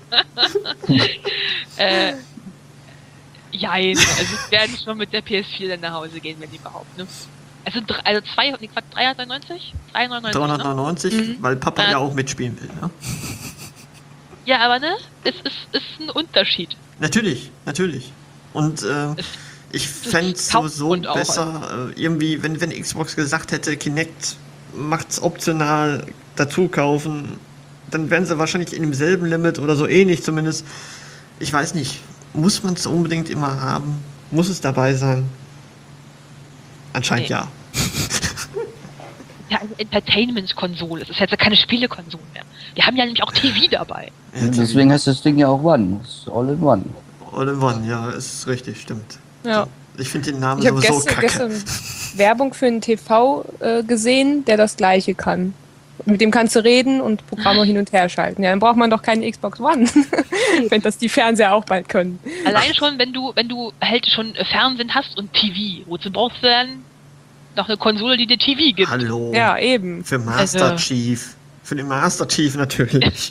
Speaker 3: Äh, jein, also sie werden schon mit der P S vier dann nach Hause gehen, wenn die überhaupt, ne? Also, dr- also zwei, nee, Quatsch, dreihundertneunundneunzig? dreihundertneunundneunzig, ne?
Speaker 6: dreihundertneunundneunzig,
Speaker 3: Mhm.
Speaker 6: weil Papa
Speaker 3: Äh.
Speaker 6: ja auch mitspielen will. Ne?
Speaker 3: Ja, aber ne, es ist, ist ein Unterschied.
Speaker 6: Natürlich, natürlich. Und äh,
Speaker 3: Es-
Speaker 6: ich fände es
Speaker 3: taugt
Speaker 6: sowieso
Speaker 3: und auch
Speaker 6: besser, äh, irgendwie, wenn, wenn Xbox gesagt hätte, Kinect macht's optional dazu kaufen, dann wären sie wahrscheinlich in demselben Limit oder so ähnlich zumindest. Ich weiß nicht, muss man es unbedingt immer haben? Muss es dabei sein? Anscheinend
Speaker 3: Nee.
Speaker 6: ja.
Speaker 3: ja eine Entertainment-Konsole. Es ist jetzt ja keine Spielekonsole mehr. Wir haben ja nämlich auch T V dabei.
Speaker 4: Ja, deswegen heißt das Ding ja auch One. Das ist All in One.
Speaker 6: All in One, ja, ist richtig, stimmt.
Speaker 5: Ja.
Speaker 6: Ich finde den Namen
Speaker 5: Ich habe
Speaker 6: sowieso
Speaker 5: gestern,
Speaker 6: kacke.
Speaker 5: gestern Werbung für einen T V äh, gesehen, der das Gleiche kann. Mit dem kannst du reden und Programme hin und her schalten. Ja, dann braucht man doch keine Xbox One, wenn das die Fernseher auch bald können.
Speaker 3: Allein schon, wenn du, wenn du halt schon Fernsehen hast und T V, wozu brauchst du dann noch eine Konsole, die dir T V gibt?
Speaker 6: Hallo.
Speaker 5: Ja, eben.
Speaker 6: Für Master
Speaker 3: Also-
Speaker 6: Chief. Für den Master Chief natürlich.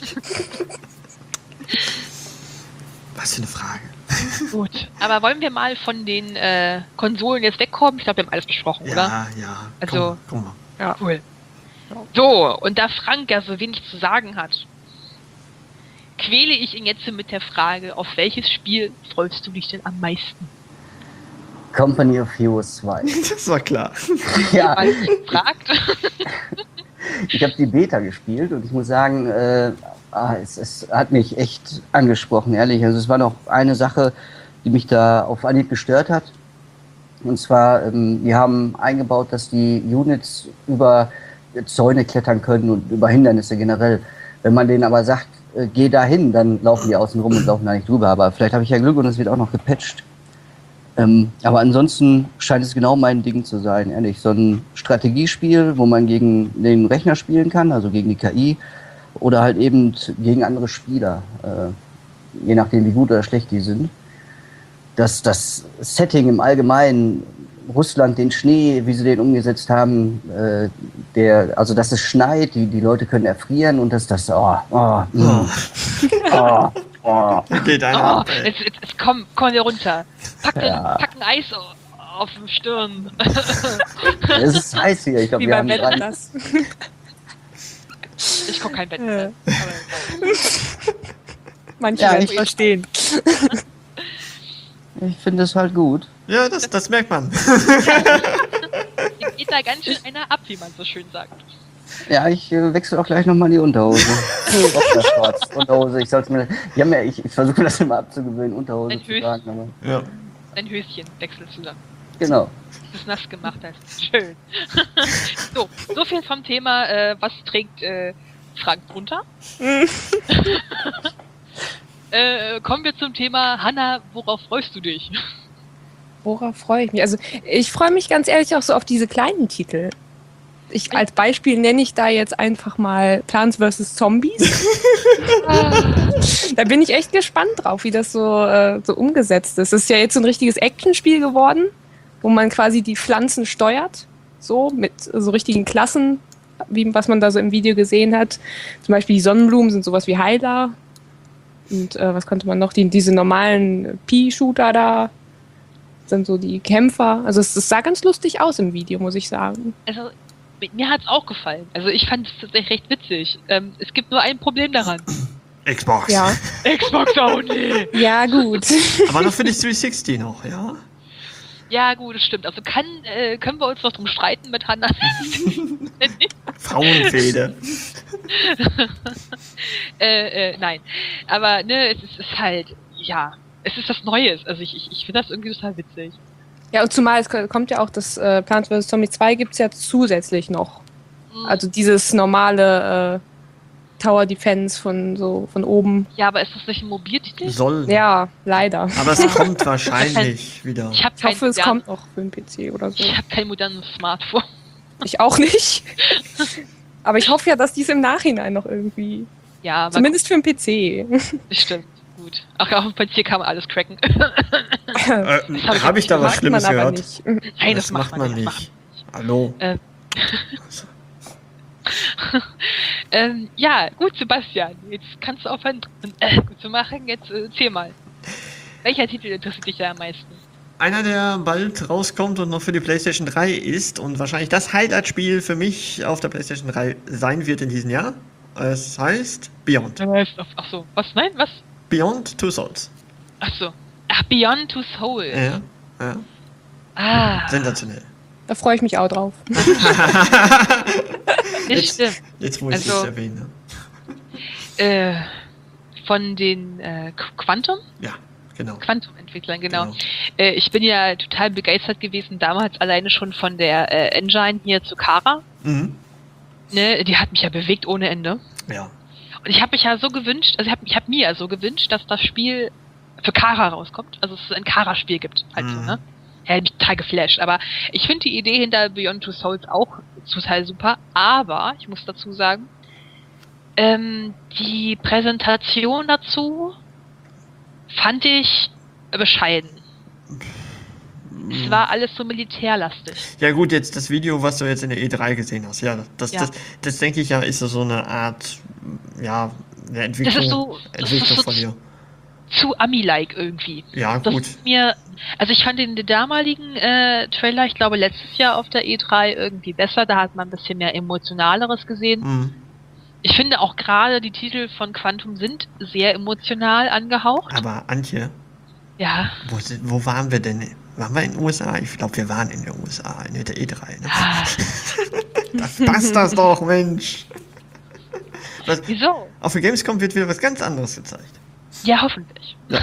Speaker 6: Was für eine Frage.
Speaker 3: Gut. Aber wollen wir mal von den äh, Konsolen jetzt wegkommen? Ich glaube, wir haben alles besprochen, oder?
Speaker 6: Ja, ja.
Speaker 3: Also-
Speaker 6: Komm, komm mal.
Speaker 5: Ja.
Speaker 3: Cool. So, und da Frank ja so wenig zu sagen hat, quäle ich ihn jetzt mit der Frage, auf welches Spiel freust du dich denn am meisten?
Speaker 4: Company of Heroes zwei.
Speaker 6: Das war klar.
Speaker 4: Ja,
Speaker 3: Weil ich fragt.
Speaker 4: ich habe die Beta gespielt und ich muss sagen, äh, ah, es, es hat mich echt angesprochen, ehrlich. Also es war noch eine Sache, die mich da auf Anhieb gestört hat. Und zwar, ähm, wir haben eingebaut, dass die Units über Zäune klettern können und über Hindernisse generell. Wenn man denen aber sagt, äh, geh da hin, dann laufen die außen rum und laufen da nicht drüber. Aber vielleicht habe ich ja Glück und es wird auch noch gepatcht. Ähm, aber ansonsten scheint es genau mein Ding zu sein, ehrlich. So ein Strategiespiel, wo man gegen den Rechner spielen kann, also gegen die K I, oder halt eben gegen andere Spieler, äh, je nachdem wie gut oder schlecht die sind. Das, das Setting im Allgemeinen, Russland, den Schnee, wie sie den umgesetzt haben, äh, der, also dass es schneit, die, die Leute können erfrieren und dass das, oh, oh, mm, oh, oh.
Speaker 6: Geht einer
Speaker 3: Oh,
Speaker 6: ab, ey.
Speaker 3: jetzt, jetzt, jetzt komm, komm hier runter. Pack, den,
Speaker 4: Ja.
Speaker 3: pack ein Eis au- auf dem Stirn.
Speaker 4: Es ist heiß hier, ich glaube,
Speaker 5: Wie
Speaker 4: wir
Speaker 5: beim
Speaker 4: haben
Speaker 5: Wetten
Speaker 4: gerade,
Speaker 5: das.
Speaker 3: Ich guck kein Bett.
Speaker 5: Ja.
Speaker 3: Aber,
Speaker 5: Manche
Speaker 4: Ja,
Speaker 5: werden
Speaker 4: ich-
Speaker 5: es verstehen.
Speaker 4: ich finde es halt gut.
Speaker 6: Ja, das, das merkt man.
Speaker 3: hier geht da ganz schön einer ab, wie man so schön sagt.
Speaker 4: Ja, ich äh, wechsle auch gleich nochmal die Unterhose. Schwarz, Unterhose, ich soll's mir, die haben ja, ich, ich versuche das immer abzugewöhnen, Unterhose
Speaker 3: Ein
Speaker 4: zu
Speaker 3: Höschen.
Speaker 4: tragen, aber
Speaker 6: Ja.
Speaker 3: Dein Höschen wechselst du dann.
Speaker 4: genau.
Speaker 3: Das ist nass gemacht hast. Schön. so, so viel vom Thema, äh, was trägt äh, Frank drunter. äh, kommen wir zum Thema, Hanna, worauf freust du dich?
Speaker 5: Worauf freue ich mich? Also ich freue mich ganz ehrlich auch so auf diese kleinen Titel. Ich, als Beispiel nenne ich da jetzt einfach mal Plants versus. Zombies. Da bin ich echt gespannt drauf, wie das so, äh, so umgesetzt ist. Es ist ja jetzt so ein richtiges Actionspiel geworden, wo man quasi die Pflanzen steuert, so mit so richtigen Klassen, wie was man da so im Video gesehen hat. Zum Beispiel die Sonnenblumen sind sowas wie Heiler. Und äh, was konnte man noch? Die, diese normalen Pea-Shooter da sind so die Kämpfer. Also es, es sah ganz lustig aus im Video, muss ich sagen.
Speaker 3: Also, mit mir hat's auch gefallen. Also ich fand es tatsächlich recht witzig. Ähm, es gibt nur ein Problem daran.
Speaker 6: Xbox.
Speaker 5: Ja,
Speaker 3: Xbox only!
Speaker 5: ja gut.
Speaker 6: Aber noch für die dreihundertsechzig noch, ja?
Speaker 3: Ja, gut, das stimmt. Also kann, äh, können wir uns noch drum streiten mit Hanna.
Speaker 6: Frauenfehde.
Speaker 3: äh, äh, nein. Aber, ne, es ist, es ist halt, ja, es ist was Neues. Also ich, ich, ich finde das irgendwie total witzig.
Speaker 5: Ja, und zumal es kommt ja auch das äh, Plants versus. Zombies zwei gibt es ja zusätzlich noch.
Speaker 3: Mhm.
Speaker 5: Also dieses normale äh, Tower Defense von so von oben.
Speaker 3: Ja, aber ist das nicht ein Mobiltitel?
Speaker 6: Soll.
Speaker 5: Ja, leider.
Speaker 6: Aber es kommt wahrscheinlich wieder.
Speaker 3: Ich habe
Speaker 5: Ich
Speaker 3: kein,
Speaker 5: hoffe, es
Speaker 3: modern-
Speaker 5: kommt noch für den P C oder so.
Speaker 3: ich hab kein modernes Smartphone.
Speaker 5: Ich auch nicht. Aber ich hoffe ja, dass dies im Nachhinein noch irgendwie.
Speaker 3: Ja, aber
Speaker 5: Zumindest für den P C.
Speaker 3: das stimmt. Gut. Ach, auf dem P C kann man alles cracken.
Speaker 6: Äh,
Speaker 3: hab ich
Speaker 6: Habe ich da was
Speaker 5: Macht
Speaker 6: Schlimmes
Speaker 5: man aber
Speaker 6: gehört?
Speaker 5: nicht.
Speaker 3: Nein,
Speaker 6: das, macht man
Speaker 3: das
Speaker 6: nicht. Hallo.
Speaker 3: Äh. Ähm, ja, gut, Sebastian. Jetzt kannst du aufhören, äh, gut zu machen. Jetzt äh, erzähl mal. Welcher Titel interessiert dich da am meisten?
Speaker 6: Einer, der bald rauskommt und noch für die PlayStation drei ist und wahrscheinlich das Highlight-Spiel für mich auf der PlayStation drei sein wird in diesem Jahr. Es heißt Beyond.
Speaker 3: Ach so, was? Nein, was?
Speaker 6: Beyond Two Souls.
Speaker 3: Ach so. Ach, Beyond Two Souls.
Speaker 6: Ja, ja.
Speaker 3: Ah,
Speaker 6: Sensationell.
Speaker 5: Da freue ich mich auch drauf.
Speaker 3: das
Speaker 6: Jetzt,
Speaker 3: stimmt.
Speaker 6: jetzt wo ich
Speaker 3: Also-
Speaker 6: es erwähne.
Speaker 3: Äh, von den äh, Qu- Quantum?
Speaker 6: Ja, genau.
Speaker 3: Quantum-Entwicklern, genau.
Speaker 6: Genau.
Speaker 3: Äh, ich bin ja total begeistert gewesen, damals alleine schon von der äh, Engine hier zu Kara.
Speaker 6: Mhm.
Speaker 3: ne, die hat mich ja bewegt ohne Ende.
Speaker 6: Ja.
Speaker 3: Und ich habe mich ja so gewünscht, also ich habe ich hab mir ja so gewünscht, dass das Spiel für Kara rauskommt. Also es ein Kara-Spiel gibt. Halt so,
Speaker 6: Mhm.
Speaker 3: ne? Ja, hat mich total geflasht. Aber ich finde die Idee hinter Beyond Two Souls auch total super. Aber, ich muss dazu sagen, ähm, die Präsentation dazu fand ich bescheiden. Es war alles so militärlastig.
Speaker 6: Ja gut, jetzt das Video, was du jetzt in der E drei gesehen hast, ja, das,
Speaker 3: Ja.
Speaker 6: das, das denke ich ja, ist so eine Art, ja, eine Entwicklung,
Speaker 3: Das ist so- das
Speaker 6: Entwicklung
Speaker 3: ist so
Speaker 6: von dir.
Speaker 3: Zu Ami-like irgendwie.
Speaker 6: Ja,
Speaker 3: Das
Speaker 6: gut.
Speaker 3: ist mir, also ich fand den, den damaligen äh, Trailer, ich glaube letztes Jahr auf der E drei irgendwie besser, da hat man ein bisschen mehr Emotionaleres gesehen.
Speaker 6: Mhm.
Speaker 3: Ich finde auch gerade die Titel von Quantum sind sehr emotional angehaucht.
Speaker 6: Aber Antje,
Speaker 3: Ja.
Speaker 6: wo, sind- wo waren wir denn? Waren wir in den U S A? Ich glaube, wir waren in den U S A, in der E drei. Ne?
Speaker 3: Ah,
Speaker 6: Das passt das doch, Mensch. Was,
Speaker 3: wieso?
Speaker 6: auf der Gamescom wird wieder was ganz anderes gezeigt.
Speaker 3: Ja, hoffentlich.
Speaker 6: Ja.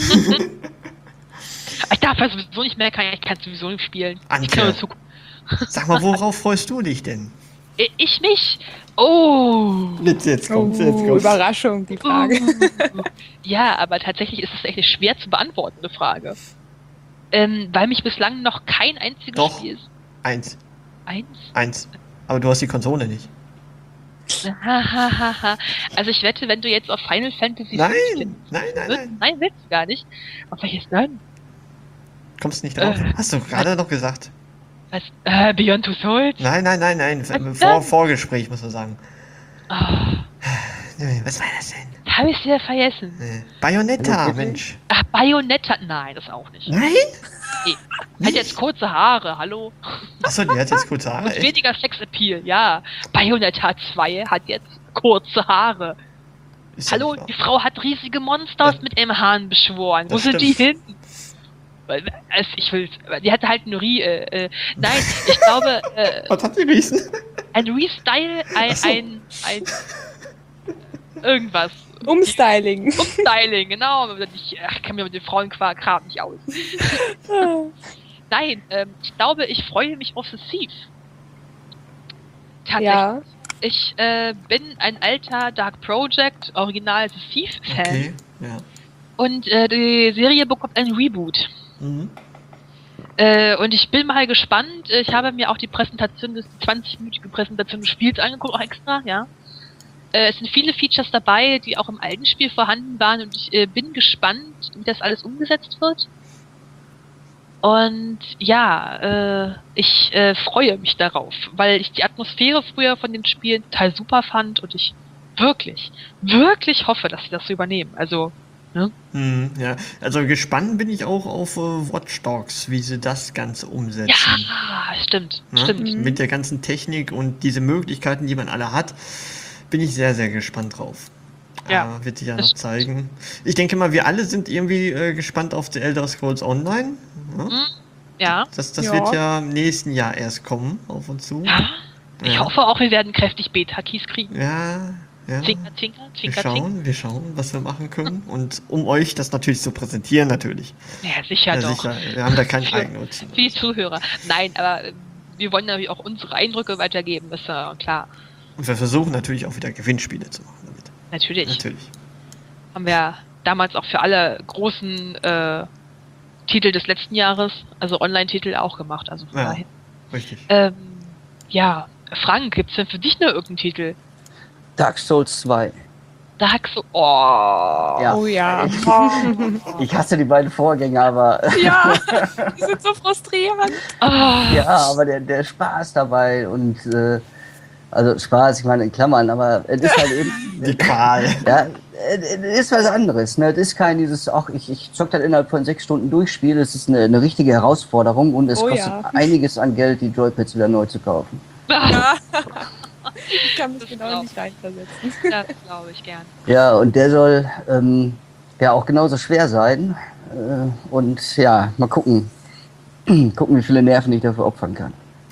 Speaker 3: Ich darf ja sowieso nicht mehr, kann ich kann sowieso nicht spielen. Ich
Speaker 6: Antje.
Speaker 3: kann nur zugucken.
Speaker 6: Sag mal, worauf freust du dich denn?
Speaker 3: I- Ich mich? Oh.
Speaker 6: Jetzt, jetzt kommt's, jetzt
Speaker 5: Oh,
Speaker 6: kommt's.
Speaker 5: Überraschung, die Frage.
Speaker 3: Uh. Ja, aber tatsächlich ist es echt eine schwer zu beantwortende Frage. Ähm, weil mich bislang noch kein einziges
Speaker 6: Doch.
Speaker 3: Spiel ist.
Speaker 6: Eins,
Speaker 3: Eins?
Speaker 6: eins. Aber du hast die Konsole nicht.
Speaker 3: Hahaha. Also ich wette, wenn du jetzt auf Final Fantasy
Speaker 6: Nein,
Speaker 3: fünfzehn
Speaker 6: nein, nein,
Speaker 3: wirst-
Speaker 6: nein.
Speaker 3: nein, willst du gar nicht. Auf welches dann?
Speaker 6: Kommst nicht drauf?
Speaker 3: Äh.
Speaker 6: Hast du gerade noch gesagt.
Speaker 3: Was? Äh, Beyond Two Souls?
Speaker 6: Nein, nein, nein, nein.
Speaker 3: Was
Speaker 6: Vor,
Speaker 3: denn?
Speaker 6: Vorgespräch muss man sagen.
Speaker 3: Ah,
Speaker 6: Nee, was war das denn?
Speaker 3: das habe ich wieder vergessen.
Speaker 6: Nee. Bayonetta,
Speaker 4: Hallo,
Speaker 6: Mensch.
Speaker 3: Ach, Bayonetta? Nein, das auch nicht.
Speaker 6: Nein?
Speaker 3: Hat jetzt kurze Haare, hallo?
Speaker 6: Achso, die hat jetzt kurze Haare.
Speaker 3: Und
Speaker 6: Echt?
Speaker 3: weniger Sexappeal, ja. Bayonetta zwei hat jetzt kurze Haare.
Speaker 6: Ist ja
Speaker 3: Hallo,
Speaker 6: nicht wahr.
Speaker 3: die Frau hat riesige Monsters
Speaker 6: Ja.
Speaker 3: mit ihrem Hahn beschworen. Wo
Speaker 6: Das
Speaker 3: sind die hin?
Speaker 6: stimmt.
Speaker 3: Weil, also ich will, die hatte halt eine Re, äh, äh, nein, ich glaube, äh,
Speaker 6: Was hat die Riesen?
Speaker 3: ein Restyle, ein,
Speaker 6: Ach so.
Speaker 3: ein, ein, irgendwas.
Speaker 5: Umstyling.
Speaker 3: Umstyling, genau. Ich ach, kann mir mit dem Frauenkram nicht aus. Nein, ähm, ich glaube, ich freue mich auf The Thief. Tatsächlich.
Speaker 5: Ja.
Speaker 3: Ich äh, bin ein alter Dark Project, Original The Thief-Fan.
Speaker 6: Okay, ja.
Speaker 3: Und äh, die Serie bekommt ein Reboot.
Speaker 6: Mhm.
Speaker 3: Äh, und ich bin mal gespannt. Ich habe mir auch die Präsentation, des zwanzig-minütige Präsentation des Spiels angeguckt, auch extra, ja. Äh, es sind viele Features dabei, die auch im alten Spiel vorhanden waren und ich äh, bin gespannt, wie das alles umgesetzt wird. Und ja, äh, ich äh, freue mich darauf, weil ich die Atmosphäre früher von den Spielen total super fand und ich wirklich, wirklich hoffe, dass sie das so übernehmen. Also, ne?
Speaker 6: Mhm, ja. Also gespannt bin ich auch auf äh, Watch Dogs, wie sie das Ganze umsetzen.
Speaker 3: Ja, stimmt,
Speaker 6: Ne?
Speaker 3: stimmt.
Speaker 6: Mit der ganzen Technik und diese Möglichkeiten, die man alle hat, bin ich sehr, sehr gespannt drauf.
Speaker 3: Ja,
Speaker 6: äh, wird sich ja
Speaker 3: das
Speaker 6: noch
Speaker 3: stimmt.
Speaker 6: zeigen. Ich denke mal, wir alle sind irgendwie äh, gespannt auf The Elder Scrolls Online. Ne?
Speaker 3: Mhm. Ja,
Speaker 6: Das, das
Speaker 5: Ja.
Speaker 6: wird ja im nächsten Jahr erst kommen, auf uns zu.
Speaker 3: ja. Ich
Speaker 6: Ja.
Speaker 3: hoffe auch, wir werden kräftig Beta-Keys kriegen.
Speaker 6: Ja, ja.
Speaker 3: Zwinker, zwinker,
Speaker 6: Wir
Speaker 3: zwinker, zwinker.
Speaker 6: schauen, wir schauen, was wir machen können. Und um euch das natürlich zu präsentieren, natürlich.
Speaker 3: Ja, sicher
Speaker 6: Ja,
Speaker 3: doch.
Speaker 6: sicher. Wir haben da keinen
Speaker 3: Für-
Speaker 6: Eigennutzen.
Speaker 3: Für die Zuhörer. Nein, aber äh, wir wollen natürlich auch unsere Eindrücke weitergeben, ist ja klar.
Speaker 6: Und wir versuchen natürlich auch wieder Gewinnspiele zu machen damit.
Speaker 3: Natürlich.
Speaker 6: Natürlich.
Speaker 3: Haben wir damals auch für alle großen äh, Titel des letzten Jahres, also Online-Titel auch gemacht. Also von
Speaker 6: Ja.
Speaker 3: daher.
Speaker 6: Richtig.
Speaker 3: Ähm, ja, Frank, gibt's denn für dich noch irgendeinen Titel?
Speaker 4: Dark Souls zwei.
Speaker 3: Dark Souls. Oh.
Speaker 4: Ja.
Speaker 5: Oh ja.
Speaker 4: Ich hasse die beiden Vorgänger, aber
Speaker 5: Ja, die sind so frustrierend.
Speaker 3: Ah.
Speaker 4: ja, aber der, der Spaß dabei und äh, also Spaß, ich meine in Klammern, aber es ist halt eben
Speaker 6: Die Qual.
Speaker 4: ja, es ist was anderes. Ne? Es ist kein dieses, ach, ich, ich zock das innerhalb von sechs Stunden durchspiele. Es ist eine, eine richtige Herausforderung und es
Speaker 5: Oh
Speaker 4: kostet
Speaker 5: ja.
Speaker 4: einiges an Geld, die Joypads wieder neu zu kaufen.
Speaker 5: Ja. Ich kann mich
Speaker 3: Das
Speaker 5: genau
Speaker 3: glaub-
Speaker 5: nicht reinversetzen.
Speaker 3: Das glaube ich gern.
Speaker 4: Ja, und der soll ähm, ja auch genauso schwer sein. Äh, und ja, mal gucken, gucken, wie viele Nerven ich dafür opfern kann.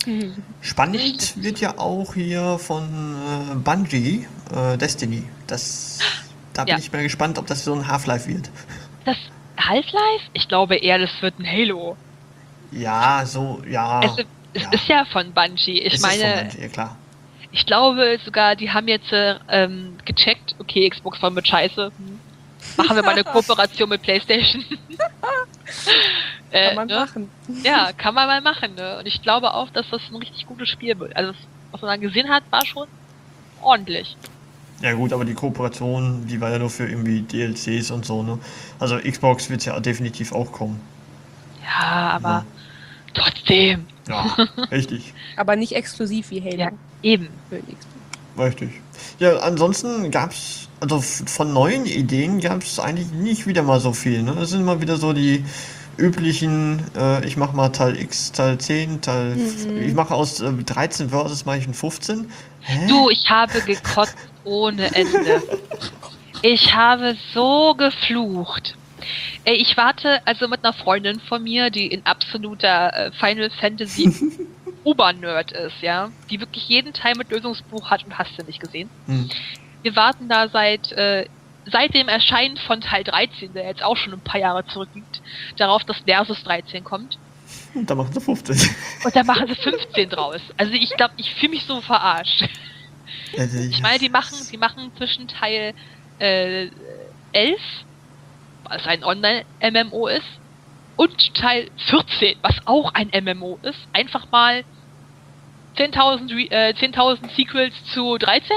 Speaker 6: Spannend wird ja auch hier von äh, Bungie, äh, Destiny. Das, da bin
Speaker 3: Ja.
Speaker 6: ich mal gespannt, ob das so ein Half-Life wird.
Speaker 3: Das Half-Life? Ich glaube eher, das wird ein Halo.
Speaker 6: Ja, so, ja.
Speaker 3: es es
Speaker 6: ja.
Speaker 3: ist ja von Bungie. Ich
Speaker 6: Es ist
Speaker 3: meine,
Speaker 6: von Bungie, ja, klar.
Speaker 3: Ich glaube sogar, die haben jetzt äh, ähm, gecheckt, okay, Xbox voll mit Scheiße. Hm. Machen wir mal eine Kooperation mit PlayStation. äh,
Speaker 5: Kann man
Speaker 3: ne?
Speaker 5: machen.
Speaker 3: Ja, kann man mal machen. Ne? Und ich glaube auch, dass das ein richtig gutes Spiel wird. Also, das, was man dann gesehen hat, war schon ordentlich.
Speaker 6: Ja gut, aber die Kooperation, die war ja nur für irgendwie D L Cs und so, ne? Also Xbox wird ja definitiv auch kommen.
Speaker 3: Ja, aber
Speaker 6: Ja.
Speaker 3: trotzdem.
Speaker 6: Ja, richtig,
Speaker 5: Aber nicht exklusiv wie Halo.
Speaker 3: Ja, eben.
Speaker 5: Für Xbox.
Speaker 6: richtig. Ja, ansonsten gab's, also f- von neuen Ideen gab's eigentlich nicht wieder mal so viel, ne? Es sind immer wieder so die üblichen, äh, ich mache mal Teil X, Teil zehn, Teil, f-
Speaker 5: Mhm.
Speaker 6: ich mache aus äh, dreizehn Versus mache ich ein fünfzehn. Hä?
Speaker 3: Du, ich habe gekotzt ohne Ende. Ich habe so geflucht. Ey, ich warte also mit einer Freundin von mir, die in absoluter äh, Final Fantasy Ober-Nerd ist, ja, die wirklich jeden Teil mit Lösungsbuch hat und hast du nicht gesehen.
Speaker 6: Hm.
Speaker 3: Wir warten da seit äh, seit dem Erscheinen von Teil dreizehn, der jetzt auch schon ein paar Jahre zurückliegt, darauf, dass Versus dreizehn kommt.
Speaker 6: Und da machen sie fünfzehn.
Speaker 3: Und dann machen sie fünfzehn draus. Also ich glaube, ich fühle mich so verarscht.
Speaker 6: Also,
Speaker 3: Ich meine, die machen, die machen zwischen Teil äh, elf, was ein Online-M M O ist, und Teil vierzehn, was auch ein M M O ist, einfach mal zehntausend Re- äh, zehntausend Sequels zu dreizehn.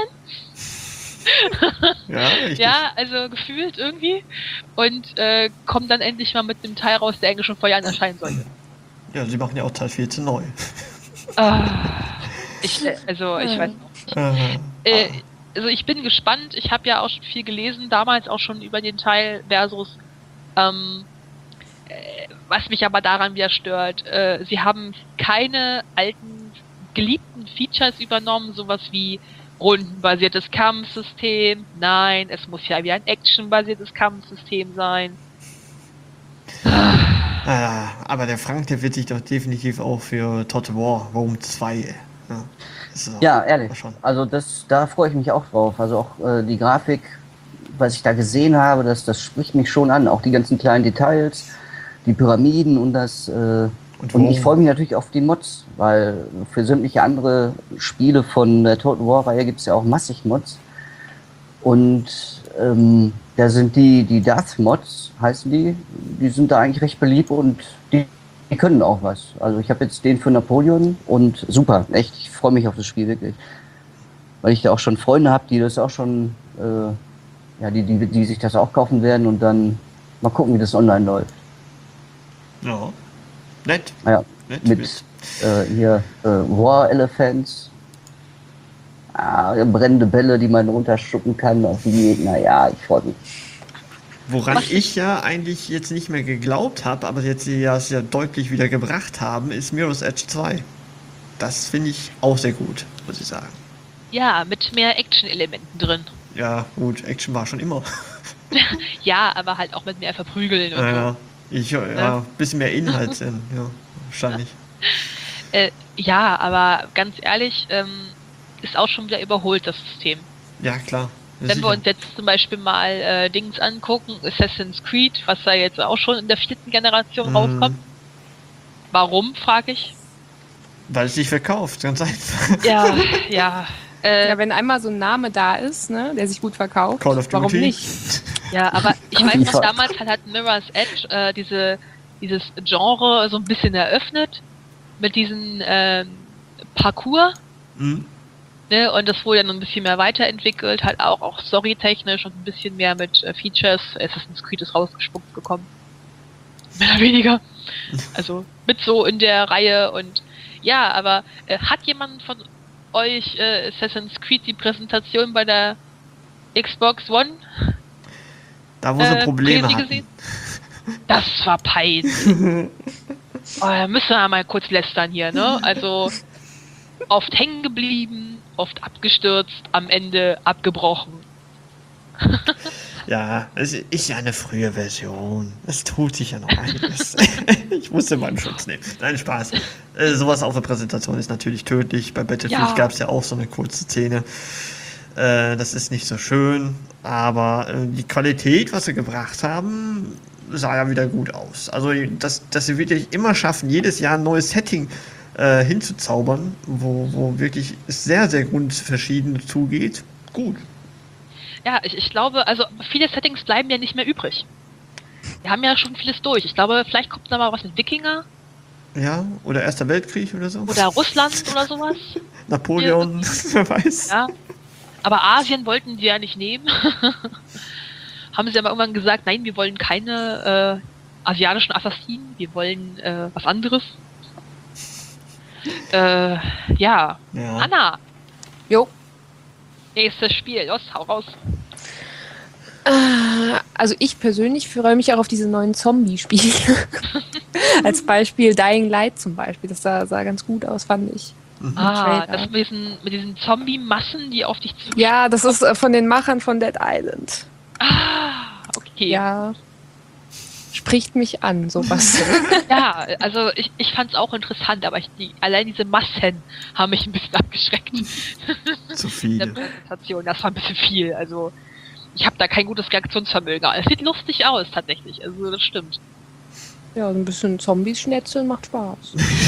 Speaker 6: ja, richtig.
Speaker 3: Ja, also gefühlt irgendwie. Und äh, kommen dann endlich mal mit dem Teil raus, der eigentlich schon vor Jahren erscheinen sollte.
Speaker 6: Ja, sie machen ja auch Teil vierzehn neu.
Speaker 3: Ah, ich, äh, also, ich weiß noch.
Speaker 6: Äh,
Speaker 3: Äh, also ich bin gespannt. Ich habe ja auch schon viel gelesen, damals auch schon über den Teil Versus. Ähm, äh, was mich aber daran wieder stört, äh, sie haben keine alten, geliebten Features übernommen, sowas wie rundenbasiertes Kampfsystem. Nein, es muss ja wie ein actionbasiertes Kampfsystem sein.
Speaker 6: Ah, aber der Frank, der wird sich doch definitiv auch für Total War Rome zwei. Ja, ist auch-
Speaker 4: Ja, ehrlich.
Speaker 6: Schon.
Speaker 4: Also das, da freue ich mich auch drauf. Also auch äh, die Grafik, was ich da gesehen habe, das, das spricht mich schon an. Auch die ganzen kleinen Details, die Pyramiden und das. Äh,
Speaker 6: Und
Speaker 4: und
Speaker 6: wo-
Speaker 4: ich freue mich natürlich auf die Mods, weil für sämtliche andere Spiele von der Total War-Reihe gibt es ja auch massig Mods. Und ähm, da sind die, die Darth-Mods, heißen die, die sind da eigentlich recht beliebt und die, die können auch was. Also ich habe jetzt den für Napoleon und super, echt, ich freue mich auf das Spiel wirklich. Weil ich da auch schon Freunde habe, die das auch schon, äh, ja, die, die, die sich das auch kaufen werden und dann mal gucken, wie das online läuft.
Speaker 6: Ja. Nett.
Speaker 4: Ja,
Speaker 6: Nett.
Speaker 4: mit äh, hier äh, War Elephants, ah, brennende Bälle, die man runterschuppen kann auf die Gegner. Ja, ich freue mich.
Speaker 6: Woran ich ja eigentlich jetzt nicht mehr geglaubt habe, aber jetzt sie ja es ja deutlich wieder gebracht haben, ist Mirror's Edge zwei. Das finde ich auch sehr gut, muss ich sagen.
Speaker 3: Ja, mit mehr Action-Elementen drin.
Speaker 6: Ja, gut, Action war schon immer.
Speaker 3: Ja, aber halt auch mit mehr Verprügeln und
Speaker 6: Ja,
Speaker 3: so.
Speaker 6: ja. Ich, ja,
Speaker 3: Ja.
Speaker 6: bisschen mehr Inhalt drin, ja, wahrscheinlich.
Speaker 3: Äh, ja, aber ganz ehrlich, ähm, ist auch schon wieder überholt, das System.
Speaker 6: Ja, klar. Ja,
Speaker 3: Wenn
Speaker 6: sicher.
Speaker 3: wir uns jetzt zum Beispiel mal äh, Dings angucken, Assassin's Creed, was da jetzt auch schon in der vierten Generation
Speaker 6: Mhm.
Speaker 3: rauskommt. Warum, frage ich.
Speaker 6: Weil es sich verkauft, ganz einfach.
Speaker 3: Ja, ja. Äh,
Speaker 5: Ja, wenn einmal so ein Name da ist, ne, der sich gut verkauft,
Speaker 6: Call of Duty.
Speaker 5: warum nicht?
Speaker 3: ja, aber ich weiß noch,
Speaker 4: FIFA.
Speaker 3: damals hat, hat Mirror's Edge äh, diese, dieses Genre so ein bisschen eröffnet mit diesem ähm, Parcours.
Speaker 6: Hm?
Speaker 3: Ne, und das wurde dann ein bisschen mehr weiterentwickelt, halt auch, auch storytechnisch und ein bisschen mehr mit äh, Features. Assassin's Creed ist rausgespuckt gekommen. Mehr oder weniger. Also mit so in der Reihe und ja, aber äh, hat jemand von euch äh, Assassin's Creed die Präsentation bei der Xbox One
Speaker 6: Da wo sie
Speaker 3: äh,
Speaker 6: Probleme
Speaker 3: Präsi
Speaker 6: hatten.
Speaker 3: gesehen? Das war peinlich. Oh, da müssen wir mal kurz lästern hier, ne? Also oft hängen geblieben, oft abgestürzt, am Ende abgebrochen.
Speaker 6: Ja, es ist ja eine frühe Version. Es tut sich ja noch einiges. Ich musste meinen Schutz nehmen. Nein, Spaß. Äh, sowas auf der Präsentation ist natürlich tödlich. Bei Battlefield
Speaker 3: Ja.
Speaker 6: gab es ja auch so eine kurze Szene. Äh, das ist nicht so schön. Aber äh, die Qualität, was sie gebracht haben, sah ja wieder gut aus. Also, dass, dass sie wirklich immer schaffen, jedes Jahr ein neues Setting äh, hinzuzaubern, wo, wo wirklich es sehr, sehr grundverschieden zugeht. Gut.
Speaker 3: Ja, ich, ich glaube, also viele Settings bleiben ja nicht mehr übrig. Wir haben ja schon vieles durch. Ich glaube, vielleicht kommt da mal was mit Wikinger.
Speaker 6: Ja, oder Erster Weltkrieg oder so.
Speaker 3: Oder Russland oder sowas.
Speaker 6: Napoleon, wer weiß.
Speaker 3: Ja. Aber Asien wollten die ja nicht nehmen. Haben sie aber irgendwann gesagt, nein, wir wollen keine äh, asiatischen Assassinen, wir wollen äh, was anderes. Äh, ja.
Speaker 6: Ja.
Speaker 3: Anna,
Speaker 5: Jo.
Speaker 3: nächstes Spiel, los, hau raus.
Speaker 5: Äh, Also ich persönlich freue mich auch auf diese neuen Zombie-Spiele. Als Beispiel Dying Light zum Beispiel. Das sah, sah ganz gut aus, fand ich.
Speaker 3: Ah,
Speaker 5: Trailer.
Speaker 3: das mit diesen, mit diesen Zombie-Massen, die auf dich zu...
Speaker 5: Ja, das ist äh, von den Machern von Dead Island.
Speaker 3: Ah, okay.
Speaker 5: Ja. Spricht mich an, sowas.
Speaker 3: Ja, also ich, ich fand es auch interessant, aber ich, die, allein diese Massen haben mich ein bisschen abgeschreckt.
Speaker 6: Zu
Speaker 3: In der
Speaker 6: viele.
Speaker 3: Präsentation, das war ein bisschen viel. Also ich habe da kein gutes Reaktionsvermögen. Es sieht lustig aus, tatsächlich. Also das stimmt.
Speaker 5: Ja, so ein bisschen Zombies schnetzeln macht Spaß.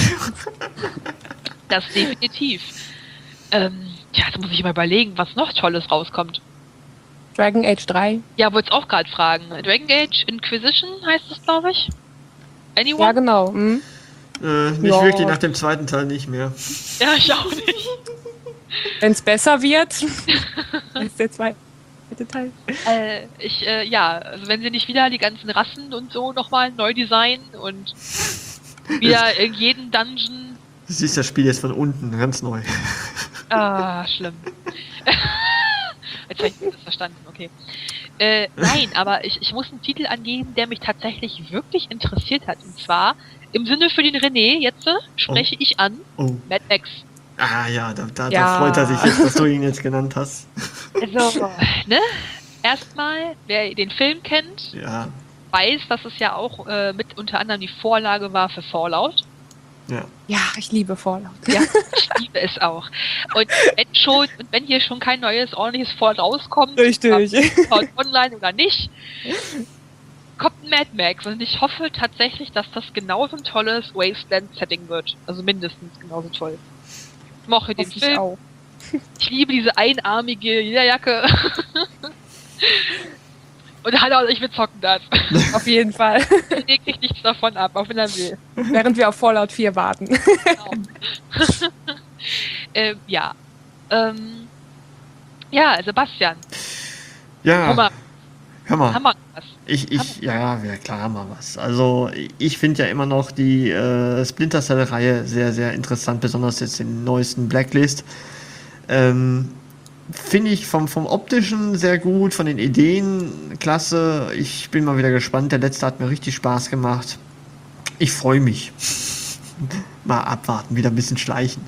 Speaker 3: Das definitiv. Ähm, ja, jetzt muss ich mal überlegen, was noch Tolles rauskommt.
Speaker 5: Dragon Age drei.
Speaker 3: Ja, wollte es auch gerade fragen. Dragon Age Inquisition heißt es, glaube ich. Anyone?
Speaker 5: Ja, genau. Hm?
Speaker 6: Äh, nicht
Speaker 5: Ja.
Speaker 6: wirklich, nach dem zweiten Teil nicht mehr.
Speaker 3: Ja, ich auch nicht.
Speaker 5: Wenn es besser wird, ist der zweite Teil.
Speaker 3: Äh, ich, äh, ja, also wenn sie nicht wieder die ganzen Rassen und so nochmal neu designen und wieder in jeden Dungeon.
Speaker 6: Du siehst das Spiel jetzt von unten, ganz neu.
Speaker 3: Ah, schlimm. Jetzt habe ich das verstanden, okay. Äh, nein, aber ich, ich muss einen Titel angeben, der mich tatsächlich wirklich interessiert hat. Und zwar, im Sinne für den René, jetzt äh, spreche ich an,
Speaker 6: Oh.
Speaker 3: Mad Max.
Speaker 6: Ah ja, da, da,
Speaker 5: Ja.
Speaker 6: da freut er sich jetzt, dass du ihn jetzt genannt hast.
Speaker 3: Also, ne? Erstmal, wer den Film kennt,
Speaker 6: Ja,
Speaker 3: weiß, dass es ja auch äh, mit unter anderem die Vorlage war für Fallout.
Speaker 6: ja.
Speaker 5: Ja, ich liebe Fallout.
Speaker 3: Ja, ich liebe es auch. Und wenn schon, und wenn hier schon kein neues, ordentliches Fallout rauskommt,
Speaker 5: Richtig.
Speaker 3: ob Fallout online oder nicht, kommt ein Mad Max. Und ich hoffe tatsächlich, dass das genauso ein tolles Wasteland-Setting wird. Also mindestens genauso toll. Ich mochte den
Speaker 5: Hoffe ich
Speaker 3: Film.
Speaker 5: auch.
Speaker 3: Ich liebe diese einarmige Lederjacke. Und Hannah und ich, wir zocken das.
Speaker 5: Auf jeden Fall.
Speaker 3: René kriegt nichts davon ab, auch wenn er will.
Speaker 5: Während wir auf Fallout vier warten.
Speaker 3: Genau. ähm, ja. Ähm, ja, Sebastian.
Speaker 6: Ja,
Speaker 3: Guck mal,
Speaker 6: hör mal.
Speaker 3: haben wir was?
Speaker 6: Ich, ich, ja, ja, klar haben wir was. Also ich finde ja immer noch die äh, Splinter Cell-Reihe sehr, sehr interessant, besonders jetzt den neuesten Blacklist. Ähm, finde ich vom, vom Optischen sehr gut, von den Ideen klasse. Ich bin mal wieder gespannt. Der letzte hat mir richtig Spaß gemacht. Ich freue mich. Mal abwarten, wieder ein bisschen schleichen.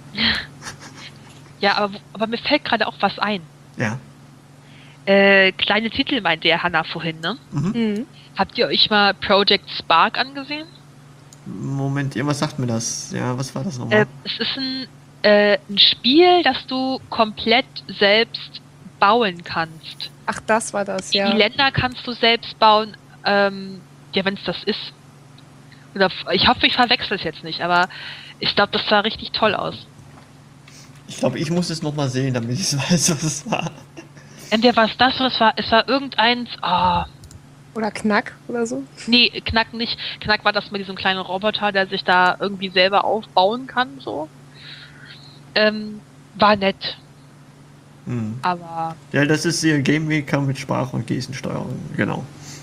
Speaker 3: Ja, aber, aber mir fällt gerade auch was ein.
Speaker 6: Ja.
Speaker 3: Äh, kleine Titel meinte ja Hannah vorhin, ne?
Speaker 6: Mhm.
Speaker 5: Mhm.
Speaker 3: Habt ihr euch mal Project Spark angesehen?
Speaker 6: Moment, irgendwas sagt mir das. Ja, was war das nochmal?
Speaker 3: Äh, es ist ein, äh, ein Spiel, das du komplett selbst bauen kannst.
Speaker 5: Ach, das war das, ja.
Speaker 3: Die Länder kannst du selbst bauen, ähm, ja, wenn es das ist. Oder ich hoffe, ich verwechsel es jetzt nicht, aber ich glaube, das sah richtig toll aus.
Speaker 6: Ich glaube, ich muss es nochmal sehen, damit ich weiß, was es war.
Speaker 3: Entweder war es das oder es war, es war irgendeins, ah,
Speaker 5: Oder Knack oder so.
Speaker 3: nee, Knack nicht. Knack war das mit diesem kleinen Roboter, der sich da irgendwie selber aufbauen kann, so. Ähm, war nett,
Speaker 6: Hm.
Speaker 3: aber
Speaker 6: Ja, das ist ihr Game Maker mit Sprach- und Gestensteuerung, genau.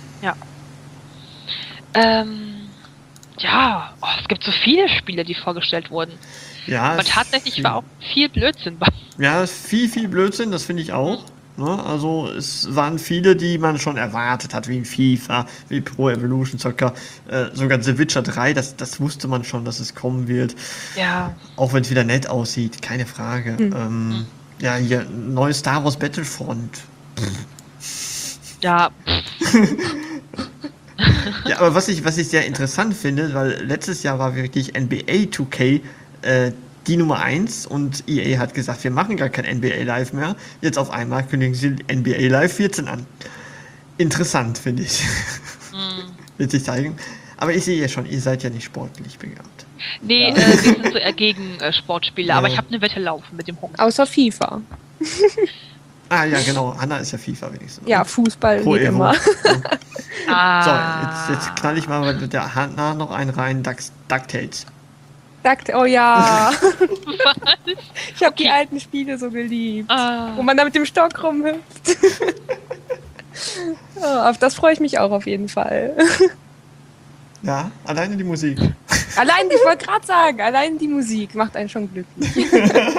Speaker 3: ähm, ja, oh, es gibt so viele Spiele, die vorgestellt wurden.
Speaker 6: Ja,
Speaker 3: Aber
Speaker 6: es-
Speaker 3: tatsächlich war auch viel Blödsinn bei.
Speaker 6: Ja, es ist viel, viel Blödsinn, das finde ich auch. Ne? Also es waren viele, die man schon erwartet hat, wie FIFA, wie Pro Evolution Soccer, äh, sogar The Witcher drei, das, das wusste man schon, dass es kommen wird.
Speaker 3: Ja,
Speaker 6: Auch wenn es wieder nett aussieht, keine Frage.
Speaker 5: Hm.
Speaker 6: Ähm, ja, hier, neues Star Wars Battlefront.
Speaker 3: ja,
Speaker 6: Ja, aber was ich, was ich sehr interessant finde, weil letztes Jahr war wirklich N B A zwei K äh, die Nummer eins und E A hat gesagt, wir machen gar kein N B A Live mehr. Jetzt auf einmal kündigen sie N B A Live vierzehn an. Interessant, finde ich.
Speaker 3: mm,
Speaker 6: Wird sich zeigen. Aber ich sehe ja schon, ihr seid ja nicht sportlich begabt.
Speaker 3: Nee,
Speaker 4: Ja.
Speaker 3: äh, wir sind so eher gegen äh, Sportspiele,
Speaker 6: Ja.
Speaker 3: aber ich habe eine Wette laufen mit dem Hund.
Speaker 5: Außer FIFA.
Speaker 6: Ah ja, genau. Anna ist ja FIFA wenigstens.
Speaker 5: Ja, Fußball
Speaker 6: Pro
Speaker 5: geht
Speaker 6: Evo.
Speaker 5: immer.
Speaker 3: Ah.
Speaker 6: So, jetzt, jetzt knall ich mal mit der Hanna noch einen rein. Duck- DuckTales.
Speaker 5: Sagt, oh ja.
Speaker 3: Was?
Speaker 5: Ich habe die
Speaker 3: Okay.
Speaker 5: alten Spiele so geliebt.
Speaker 3: Ah.
Speaker 5: Wo man da mit dem Stock rumhüpft. Oh, auf das freue ich mich auch auf jeden Fall.
Speaker 6: Ja, alleine die Musik.
Speaker 5: Allein, ich wollte gerade sagen, allein die Musik macht einen schon glücklich.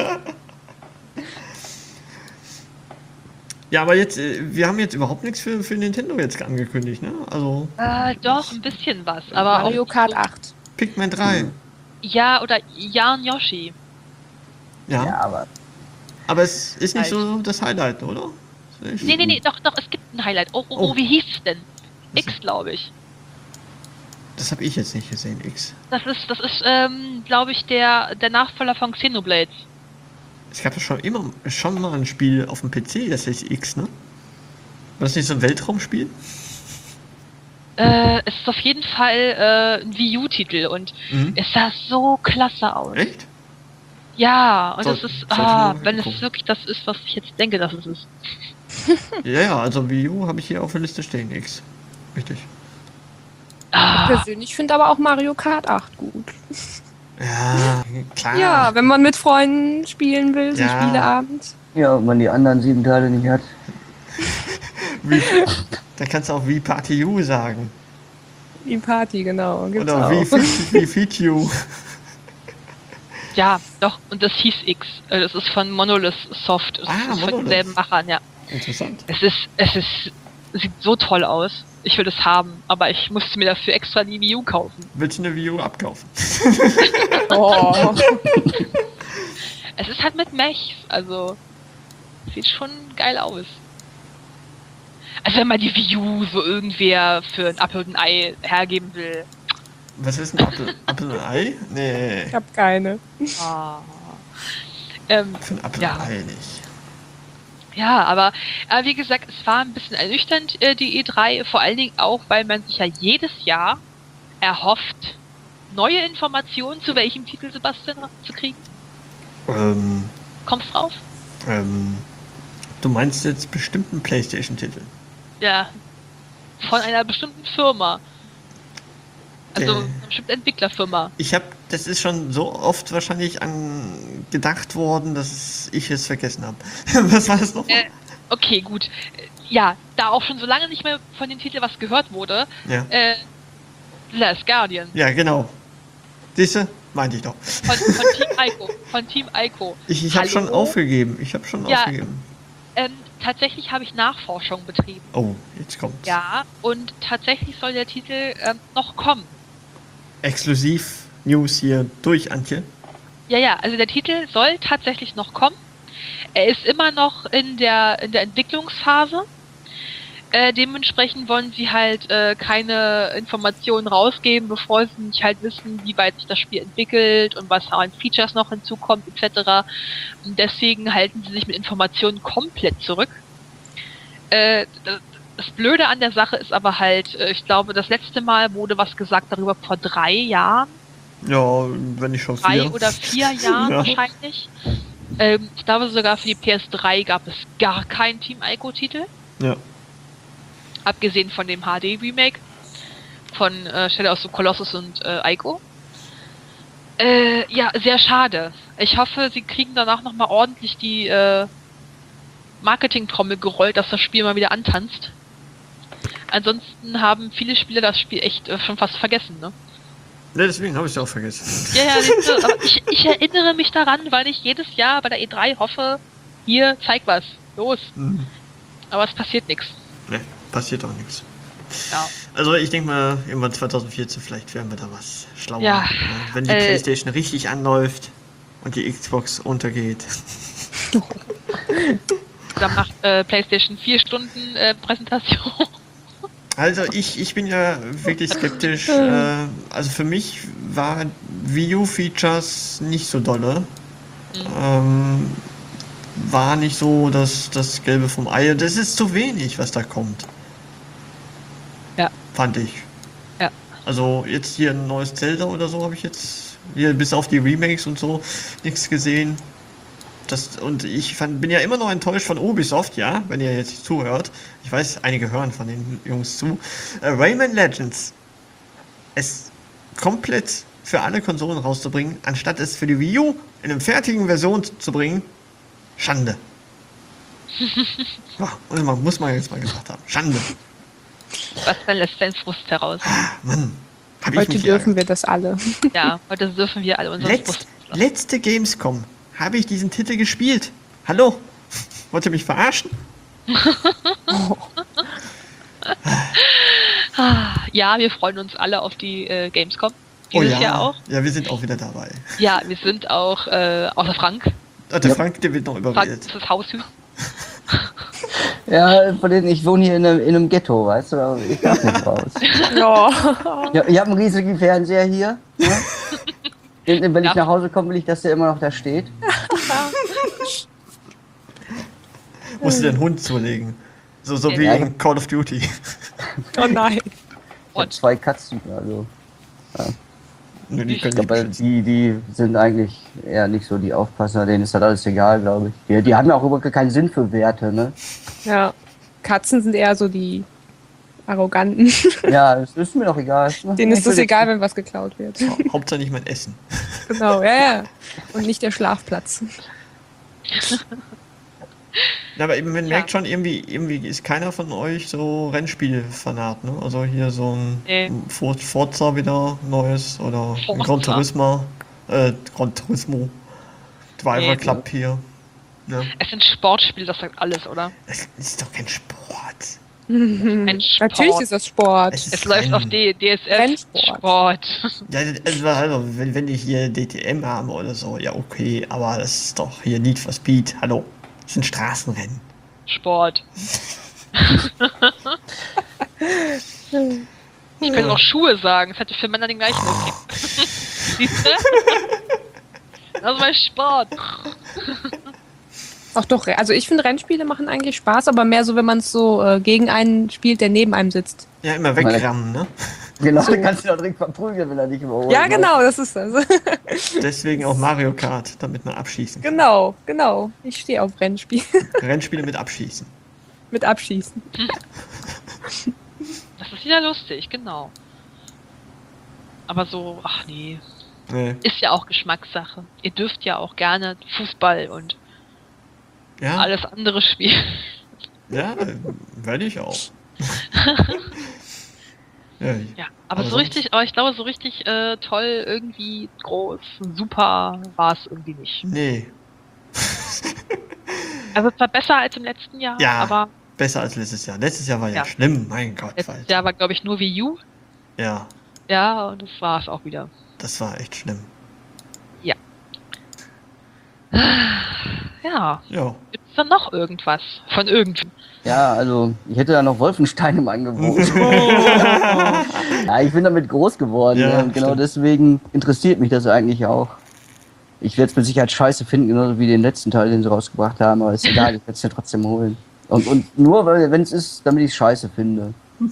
Speaker 6: Ja, aber jetzt, äh, wir haben jetzt überhaupt nichts für, für Nintendo jetzt angekündigt, ne? Also,
Speaker 3: Äh, doch, ein bisschen was. Aber
Speaker 5: Mario
Speaker 3: auch
Speaker 5: Kart acht.
Speaker 6: Pikmin drei.
Speaker 3: Ja, oder Jan Yoshi.
Speaker 6: Ja.
Speaker 4: Ja, aber
Speaker 6: Aber es ist nicht so das Highlight, oder? Ist nicht-
Speaker 3: Nee, nee, nee, doch, doch, es gibt ein Highlight. Oh, oh,
Speaker 6: Oh.
Speaker 3: oh wie hieß es denn? X, glaube ich.
Speaker 6: Das habe ich jetzt nicht gesehen, X.
Speaker 3: Das ist, das ist, ähm, glaube ich, der, der Nachfolger von Xenoblades.
Speaker 6: Es gab ja schon immer schon mal ein Spiel auf dem P C, das heißt X, ne? War das nicht so ein Weltraumspiel?
Speaker 3: Äh, es ist auf jeden Fall äh, ein Wii U-Titel und
Speaker 6: Mhm.
Speaker 3: es sah so klasse aus.
Speaker 6: Echt?
Speaker 3: Ja, und
Speaker 6: Soll-
Speaker 3: es ist,
Speaker 6: sollte ich
Speaker 3: ah,
Speaker 6: mal
Speaker 3: wenn es
Speaker 6: gucken.
Speaker 3: wirklich das ist, was ich jetzt denke, dass es ist.
Speaker 6: Ja, ja, also Wii U habe ich hier auf der Liste stehen, X. Richtig.
Speaker 3: Ah,
Speaker 5: Persönlich finde aber auch Mario Kart acht gut.
Speaker 6: Ja, klar.
Speaker 5: Ja, wenn man mit Freunden spielen will, so
Speaker 6: Ja.
Speaker 5: Spieleabend.
Speaker 4: ja, wenn man die anderen sieben Teile nicht hat.
Speaker 6: Wie, da kannst du auch Wii Party U sagen.
Speaker 5: Die Party, genau. Gibt's
Speaker 6: Oder
Speaker 5: auch.
Speaker 6: Wii Fit- Wii Fit U.
Speaker 3: ja, doch, und das hieß X. Äh, Das ist von Monolith Soft. Das
Speaker 6: Ah,
Speaker 3: ist von
Speaker 6: Monolith.
Speaker 3: denselben Machern, ja.
Speaker 6: Interessant.
Speaker 3: Es ist, es ist, sieht so toll aus. Ich will es haben, aber ich musste mir dafür extra die Wii U kaufen.
Speaker 6: Willst du eine Wii U abkaufen?
Speaker 5: Oh.
Speaker 3: Es ist halt mit Mechs, also sieht schon geil aus. Also wenn man die Wii U so irgendwer für ein Apfel und ein Ei hergeben will.
Speaker 6: Was ist ein Apfel? Apfel und Ei? Nee,
Speaker 5: Ich hab keine.
Speaker 3: Ah. Ähm,
Speaker 6: für ein Apfel
Speaker 3: Ja.
Speaker 6: und Ei nicht.
Speaker 3: ja, aber, aber wie gesagt, es war ein bisschen ernüchternd, äh, die E drei, vor allen Dingen auch, weil man sich ja jedes Jahr erhofft, neue Informationen zu welchem Titel, Sebastian, zu kriegen.
Speaker 6: Ähm,
Speaker 3: Kommst drauf?
Speaker 6: ähm, du meinst jetzt bestimmten PlayStation-Titel?
Speaker 3: Ja. Von einer bestimmten Firma. Also
Speaker 6: Äh.
Speaker 3: einer bestimmten Entwicklerfirma.
Speaker 6: Ich habe, das ist schon so oft wahrscheinlich an gedacht worden, dass ich es vergessen habe. Was war das noch?
Speaker 3: Äh, okay, gut. Äh, Ja, da auch schon so lange nicht mehr von dem Titel was gehört wurde,
Speaker 6: Ja.
Speaker 3: äh, The Last Guardian.
Speaker 6: Ja, genau. Diese meinte ich doch.
Speaker 3: Von, von Team Ico. Von Team Ico.
Speaker 6: Ich, ich habe schon
Speaker 3: Hallo?
Speaker 6: aufgegeben. Ich habe schon
Speaker 3: Ja.
Speaker 6: aufgegeben.
Speaker 3: Ähm, tatsächlich habe ich Nachforschung betrieben.
Speaker 6: Oh, jetzt kommt's.
Speaker 3: Ja, und tatsächlich soll der Titel ähm, noch kommen.
Speaker 6: Exklusiv News hier durch Antje.
Speaker 3: Ja, ja, also der Titel soll tatsächlich noch kommen. Er ist immer noch in der, in der Entwicklungsphase. Äh, dementsprechend wollen sie halt äh, keine Informationen rausgeben, bevor sie nicht halt wissen, wie weit sich das Spiel entwickelt und was an Features noch hinzukommt, et cetera. Und deswegen halten sie sich mit Informationen komplett zurück. Äh, das, das Blöde an der Sache ist aber halt, äh, ich glaube, das letzte Mal wurde was gesagt darüber vor drei Jahren.
Speaker 6: Ja, wenn ich schon
Speaker 3: drei
Speaker 6: vier.
Speaker 3: oder vier Jahren
Speaker 6: Ja.
Speaker 3: wahrscheinlich. Ähm, ich glaube sogar für die P S drei gab es gar keinen Team Ico-Titel.
Speaker 6: Ja.
Speaker 3: Abgesehen von dem H D-Remake von äh, Shadow of the Colossus und äh, Ico. Äh, ja, sehr schade. Ich hoffe, sie kriegen danach nochmal ordentlich die äh, Marketing-Trommel gerollt, dass das Spiel mal wieder antanzt. Ansonsten haben viele Spieler das Spiel echt äh, schon fast vergessen, ne?
Speaker 6: Ne, deswegen habe ich es auch vergessen.
Speaker 3: Ja, ja, siehst du, aber ich, ich erinnere mich daran, weil ich jedes Jahr bei der E drei hoffe, hier, zeig was, los.
Speaker 6: Mhm.
Speaker 3: Aber es passiert nichts.
Speaker 6: Ne, passiert auch nichts.
Speaker 3: Ja.
Speaker 6: Also ich denke mal, irgendwann zwanzig vierzehn vielleicht werden wir da was schlauer.
Speaker 3: Ja,
Speaker 6: ne? Wenn die
Speaker 3: äh,
Speaker 6: Playstation richtig anläuft und die Xbox untergeht.
Speaker 3: Da macht äh, PlayStation vier Stunden äh, Präsentation.
Speaker 6: Also ich, ich bin ja wirklich skeptisch. äh, also für mich war Wii U-Features nicht so dolle. Ähm, war nicht so das, das Gelbe vom Ei. Das ist zu wenig, was da kommt.
Speaker 3: Ja.
Speaker 6: Fand ich.
Speaker 3: Ja.
Speaker 6: Also jetzt hier ein neues Zelda oder so habe ich jetzt hier bis auf die Remakes und so nichts gesehen. Das, und ich fand, bin ja immer noch enttäuscht von Ubisoft, ja, wenn ihr jetzt zuhört. Ich weiß, einige hören von den Jungs zu. Äh, Rayman Legends. Es komplett für alle Konsolen rauszubringen, anstatt es für die Wii U in einer fertigen Version zu bringen. Schande. Ja, und man muss man jetzt mal gesagt haben. Schande.
Speaker 3: Was dann lässt dein Frust heraus?
Speaker 6: Mann. Hab ich
Speaker 5: Heute
Speaker 6: mich
Speaker 5: dürfen wir das alle.
Speaker 3: Ja, heute dürfen wir alle unseren
Speaker 6: Letz,
Speaker 3: Frust.
Speaker 6: letzte Gamescom habe ich diesen Titel gespielt. Hallo? Wollt ihr mich verarschen?
Speaker 3: Ja, wir freuen uns alle auf die äh, Gamescom.
Speaker 6: Oh
Speaker 3: Dieses
Speaker 6: ja.
Speaker 3: Jahr auch.
Speaker 6: Ja, wir sind auch wieder dabei.
Speaker 3: Ja, wir sind auch, äh, außer Frank.
Speaker 6: Ah, der
Speaker 4: Ja.
Speaker 6: Frank, der wird noch
Speaker 3: Frank
Speaker 6: überredet.
Speaker 3: ist das Haushüt.
Speaker 4: Ja, von denen, ich wohne hier in einem, in einem Ghetto, weißt du, aber ich darf nicht raus.
Speaker 5: Ja.
Speaker 4: Ja, ich habe einen riesigen Fernseher hier. Ne? Den, den, wenn ich
Speaker 3: Ja.
Speaker 4: nach Hause komme, will ich, dass der immer noch da steht.
Speaker 6: Musst du den Hund zulegen. So, so wie
Speaker 4: Ja.
Speaker 6: in Call of Duty.
Speaker 5: Oh nein.
Speaker 4: Ich habe zwei Katzen, also.
Speaker 6: Nö, die können
Speaker 4: Aber
Speaker 6: nicht
Speaker 4: die, die sind eigentlich eher nicht so die Aufpasser, denen ist das alles egal, glaube ich. Die, die haben ja auch überhaupt keinen Sinn für Werte, ne?
Speaker 5: Ja. Katzen sind eher so die Arroganten.
Speaker 4: Ja, es ist mir doch egal.
Speaker 5: Denen ist
Speaker 4: Ich will
Speaker 5: es
Speaker 4: jetzt-
Speaker 5: egal, wenn was geklaut wird.
Speaker 6: Hau- Hauptsache nicht mein Essen.
Speaker 5: Genau, ja, ja. Und nicht der Schlafplatz.
Speaker 6: Ja, aber eben, man
Speaker 3: Ja.
Speaker 6: merkt schon, irgendwie, irgendwie ist keiner von euch so Rennspiel-Fanat, ne? Also hier so ein
Speaker 3: Nee.
Speaker 6: For- Forza wieder neues oder ein
Speaker 3: Forza.
Speaker 6: Gran Turismo, äh, Gran Turismo Driver
Speaker 3: Nee.
Speaker 6: Club hier. Ja.
Speaker 3: Es sind Sportspiele, das sagt alles, oder?
Speaker 6: Es ist doch kein Sport.
Speaker 3: Ein Sport.
Speaker 5: Natürlich ist das Sport.
Speaker 6: Es ist
Speaker 3: Es läuft auf
Speaker 6: Rennen.
Speaker 3: D D S F
Speaker 5: Rennsport.
Speaker 3: Sport.
Speaker 6: Ja, also, also wenn, wenn ich hier D T M habe oder so, ja okay, aber das ist doch hier Need for Speed, hallo. Das sind Straßenrennen.
Speaker 3: Sport. Ich könnte auch Schuhe sagen, es hätte für Männer den gleichen Effekt. Siehst du? Das ist mein Sport.
Speaker 5: Ach doch, also ich finde Rennspiele machen eigentlich Spaß, aber mehr so, wenn man es so äh, gegen einen spielt, der neben einem sitzt.
Speaker 6: Ja, immer wegrammen, ne?
Speaker 4: Genau, dann kannst du doch direkt verprügeln, wenn er dich überholt.
Speaker 5: Ja,
Speaker 4: ne?
Speaker 5: genau, das ist das.
Speaker 6: Deswegen auch Mario Kart, damit man abschießen kann.
Speaker 5: Genau, genau. Ich stehe auf Rennspiel.
Speaker 6: Rennspiele mit Abschießen.
Speaker 5: Mit Abschießen.
Speaker 3: Das ist wieder lustig, genau. Aber so, ach nee,
Speaker 6: Nee.
Speaker 3: ist ja auch Geschmackssache. Ihr dürft ja auch gerne Fußball und
Speaker 6: Ja,
Speaker 3: alles andere spielen.
Speaker 6: ja, äh, werde ich auch. ja,
Speaker 3: Ja, aber,
Speaker 6: Aber
Speaker 3: so
Speaker 6: sonst-
Speaker 3: richtig, aber ich glaube, so richtig äh, toll, irgendwie groß, super war es irgendwie nicht.
Speaker 6: nee,
Speaker 3: Also es war besser als im letzten Jahr,
Speaker 6: Ja.
Speaker 3: aber
Speaker 6: besser als letztes Jahr. Letztes Jahr war ja,
Speaker 3: Ja.
Speaker 6: schlimm, mein Gott.
Speaker 3: letztes
Speaker 6: Wald.
Speaker 3: Jahr war, glaube ich, nur Wii U.
Speaker 6: Ja,
Speaker 3: Ja, und das war es auch wieder.
Speaker 6: das war echt schlimm.
Speaker 3: Ja,
Speaker 6: Ja.
Speaker 3: gibt's da noch irgendwas von irgendwem?
Speaker 4: Ja, also ich hätte da noch Wolfenstein im Angebot. Ja, ich bin damit groß geworden.
Speaker 6: Ja,
Speaker 4: ne? Und genau
Speaker 6: stimmt.
Speaker 4: deswegen interessiert mich das eigentlich auch. Ich werde es mit Sicherheit scheiße finden, genauso wie den letzten Teil, den sie rausgebracht haben, aber ist egal, ich werde es ja trotzdem holen. Und, und nur, weil wenn es ist, damit ich es scheiße finde.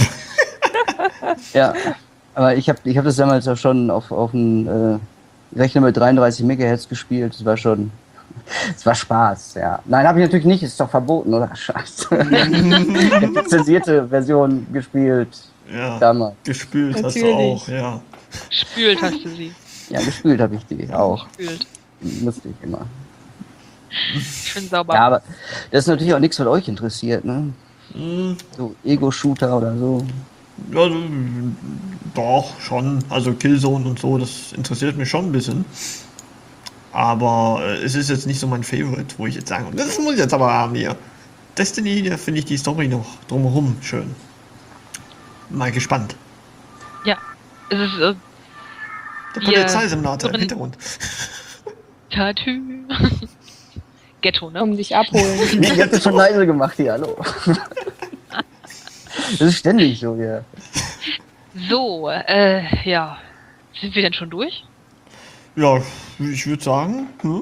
Speaker 4: Ja, aber ich habe ich hab das damals auch schon auf, auf einem äh, Rechner mit dreiunddreißig Megahertz gespielt. Das war schon, es war Spaß, ja. Nein, habe ich natürlich nicht, ist doch verboten, oder? Scheiße. Ich habe die zensierte Version gespielt
Speaker 6: Ja,
Speaker 4: damals.
Speaker 6: gespült hast du
Speaker 5: Natürlich.
Speaker 6: auch, ja.
Speaker 3: Spült hast du sie.
Speaker 4: Ja, gespielt habe ich die auch.
Speaker 3: Spült.
Speaker 4: Musste ich immer.
Speaker 3: Schön sauber.
Speaker 4: Ja, aber das ist natürlich auch nichts, was euch interessiert, ne?
Speaker 6: Hm,
Speaker 4: So Ego-Shooter oder so.
Speaker 6: ja, doch, schon. Also Killzone und so, das interessiert mich schon ein bisschen. Aber äh, es ist jetzt nicht so mein Favorite, wo ich jetzt sagen, das muss ich jetzt aber haben hier. Destiny, da finde ich die Story noch drumherum schön. Mal gespannt.
Speaker 3: Ja, es ist äh,
Speaker 6: Der
Speaker 3: Wir
Speaker 6: Polizeisimulator im
Speaker 3: hören-
Speaker 6: Hintergrund.
Speaker 3: Tatü. Ghetto, ne?
Speaker 5: Um dich abholen.
Speaker 4: Nee, ich hab das schon leise gemacht hier, hallo. Das ist ständig so, ja.
Speaker 3: So, äh, ja. Sind wir denn schon durch?
Speaker 6: Ja, ich würde sagen, hm?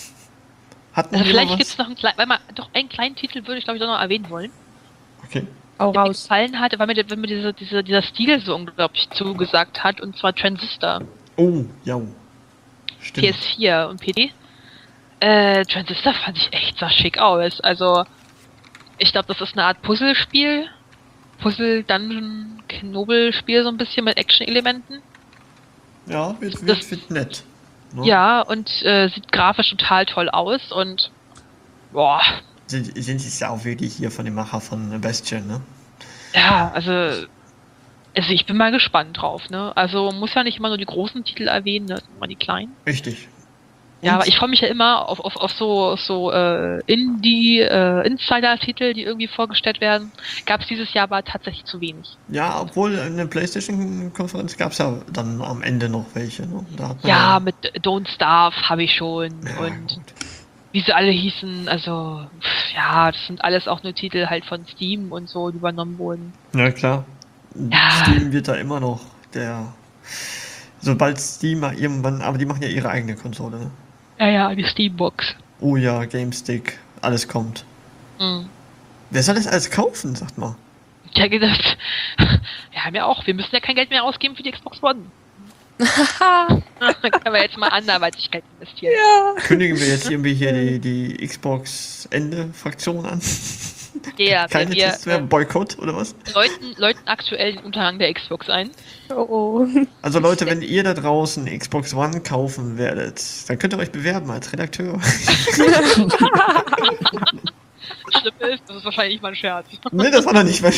Speaker 6: Hat noch
Speaker 3: Also vielleicht
Speaker 6: jemand
Speaker 3: gibt es noch einen kleinen, weil man doch einen kleinen Titel würde ich glaube ich doch noch erwähnen wollen.
Speaker 6: Okay.
Speaker 5: Auch
Speaker 3: der mir
Speaker 5: raus.
Speaker 3: gefallen hat, weil mir, der- weil mir diese, diese, dieser Stil so unglaublich zugesagt hat, und zwar Transistor.
Speaker 6: Oh, ja.
Speaker 3: P
Speaker 6: Stimmt.
Speaker 3: S vier und P D. Äh, Transistor fand ich echt sah schick aus. Also, ich glaube, das ist eine Art Puzzlespiel. Puzzle-Dungeon-Knobelspiel so ein bisschen mit Action-Elementen.
Speaker 6: Ja, wird,
Speaker 3: Das-
Speaker 6: wird, wird nett. Ne?
Speaker 3: Ja, und äh, sieht grafisch total toll aus und boah,
Speaker 6: Sind, sind es ja auch wirklich hier von dem Macher von Bastion, ne?
Speaker 3: ja, also, also ich bin mal gespannt drauf, ne? Also muss ja nicht immer nur die großen Titel erwähnen, ne? Immer die kleinen.
Speaker 6: Richtig.
Speaker 3: Ja,
Speaker 6: Und-
Speaker 3: aber ich freue mich ja immer auf, auf, auf so, auf so äh, Indie, äh, Insider-Titel, die irgendwie vorgestellt werden. Gab es dieses Jahr aber tatsächlich zu wenig.
Speaker 6: Ja, obwohl in der PlayStation-Konferenz gab es ja dann am Ende noch welche. Ne? Da hat man
Speaker 3: Ja, mit Don't Starve habe ich schon
Speaker 6: Ja,
Speaker 3: und
Speaker 6: gut.
Speaker 3: wie sie alle hießen, also pff, ja, das sind alles auch nur Titel halt von Steam und so, die übernommen wurden.
Speaker 6: Ja, klar.
Speaker 3: Ja.
Speaker 6: Steam wird da immer noch der. Sobald Steam mal irgendwann. Aber die machen ja ihre eigene Konsole, ne?
Speaker 3: Ja, ja, die Steambox.
Speaker 6: Oh ja, GameStick, alles kommt.
Speaker 3: Mhm.
Speaker 6: Wer soll das alles kaufen, sagt mal?
Speaker 3: Ich hätte gedacht, wir haben ja auch, wir müssen ja kein Geld mehr ausgeben für die Xbox One.
Speaker 5: Haha.
Speaker 3: Können wir jetzt mal anderweitig Geld investieren.
Speaker 5: Ja.
Speaker 6: Kündigen wir jetzt irgendwie hier die, die Xbox-Ende-Fraktion an?
Speaker 3: Ja,
Speaker 6: Keine
Speaker 3: wenn wir
Speaker 6: Tests mehr?
Speaker 3: äh,
Speaker 6: Boykott oder was?
Speaker 3: Leuten, Leuten aktuell den Unterhang der Xbox ein.
Speaker 5: Oh, oh.
Speaker 6: Also Leute, wenn ihr da draußen Xbox One kaufen werdet, dann könnt ihr euch bewerben als Redakteur.
Speaker 3: Schlimm ist, das ist wahrscheinlich mal ein Scherz.
Speaker 6: Nee, das war doch nicht mehr.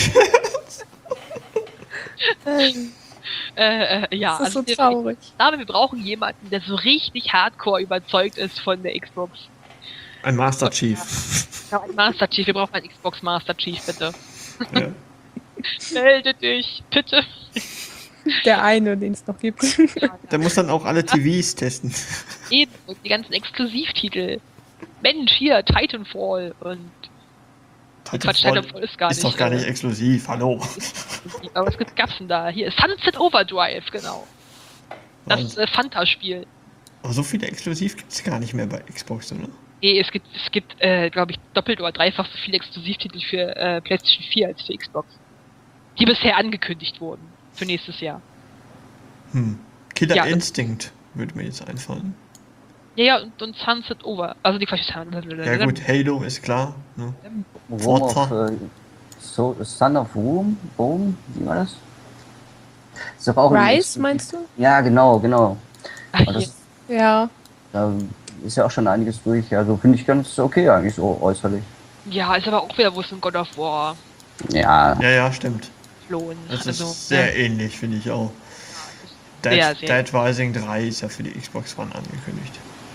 Speaker 3: Äh, äh, ja,
Speaker 5: Das ist so
Speaker 3: wir-
Speaker 5: traurig.
Speaker 3: ich glaube, wir brauchen jemanden, der so richtig hardcore überzeugt ist von der Xbox.
Speaker 6: Ein Master Chief.
Speaker 3: Ja, ein Master Chief, wir brauchen einen Xbox Master Chief, bitte.
Speaker 6: Ja.
Speaker 3: Melde dich, bitte.
Speaker 5: Der eine, den es noch gibt.
Speaker 6: Der muss dann auch alle T Vs testen.
Speaker 3: Eben, und die ganzen Exklusivtitel. Mensch, hier, Titanfall und Quatsch, Titanfall ist gar
Speaker 6: ist
Speaker 3: nicht.
Speaker 6: doch gar
Speaker 3: äh,
Speaker 6: nicht exklusiv, hallo.
Speaker 3: Aber was gibt- gab's denn da? Hier, Sunset Overdrive, genau. Das
Speaker 6: Wahnsinn.
Speaker 3: äh, Fanta-Spiel.
Speaker 6: Aber so viele exklusiv gibt es gar nicht mehr bei Xbox, oder?
Speaker 3: Nee, es gibt, es gibt, äh, glaube ich, doppelt oder dreifach so viele Exklusivtitel für äh, PlayStation vier als für Xbox. Die bisher angekündigt wurden. Für nächstes Jahr.
Speaker 6: Hm. Killer
Speaker 3: Ja,
Speaker 6: Instinct würde mir jetzt einfallen.
Speaker 3: Ja, ja, und, und Sunset Over. Also die Quatsch.
Speaker 6: Ja gut, Halo ist klar. Ne?
Speaker 4: Room of,
Speaker 6: Forza.
Speaker 4: äh, so, Son of Room? Boom? Wie war das? Ist doch auch ein
Speaker 5: Rise, meinst du?
Speaker 4: Ja, genau, genau.
Speaker 3: Ach,
Speaker 4: Aber
Speaker 3: hier.
Speaker 4: das,
Speaker 5: Ja.
Speaker 4: da ist ja auch schon einiges durch. Also finde ich ganz okay eigentlich so äußerlich.
Speaker 3: Ja, ist aber auch wieder, wo es in God of War
Speaker 4: Ja,
Speaker 6: Ja, ja, stimmt.
Speaker 3: flohen.
Speaker 6: Das
Speaker 3: also,
Speaker 6: ist sehr
Speaker 3: ne?
Speaker 6: ähnlich, finde ich auch. Dead,
Speaker 3: Sehr, sehr.
Speaker 6: Dead Rising drei ist ja für die Xbox One angekündigt.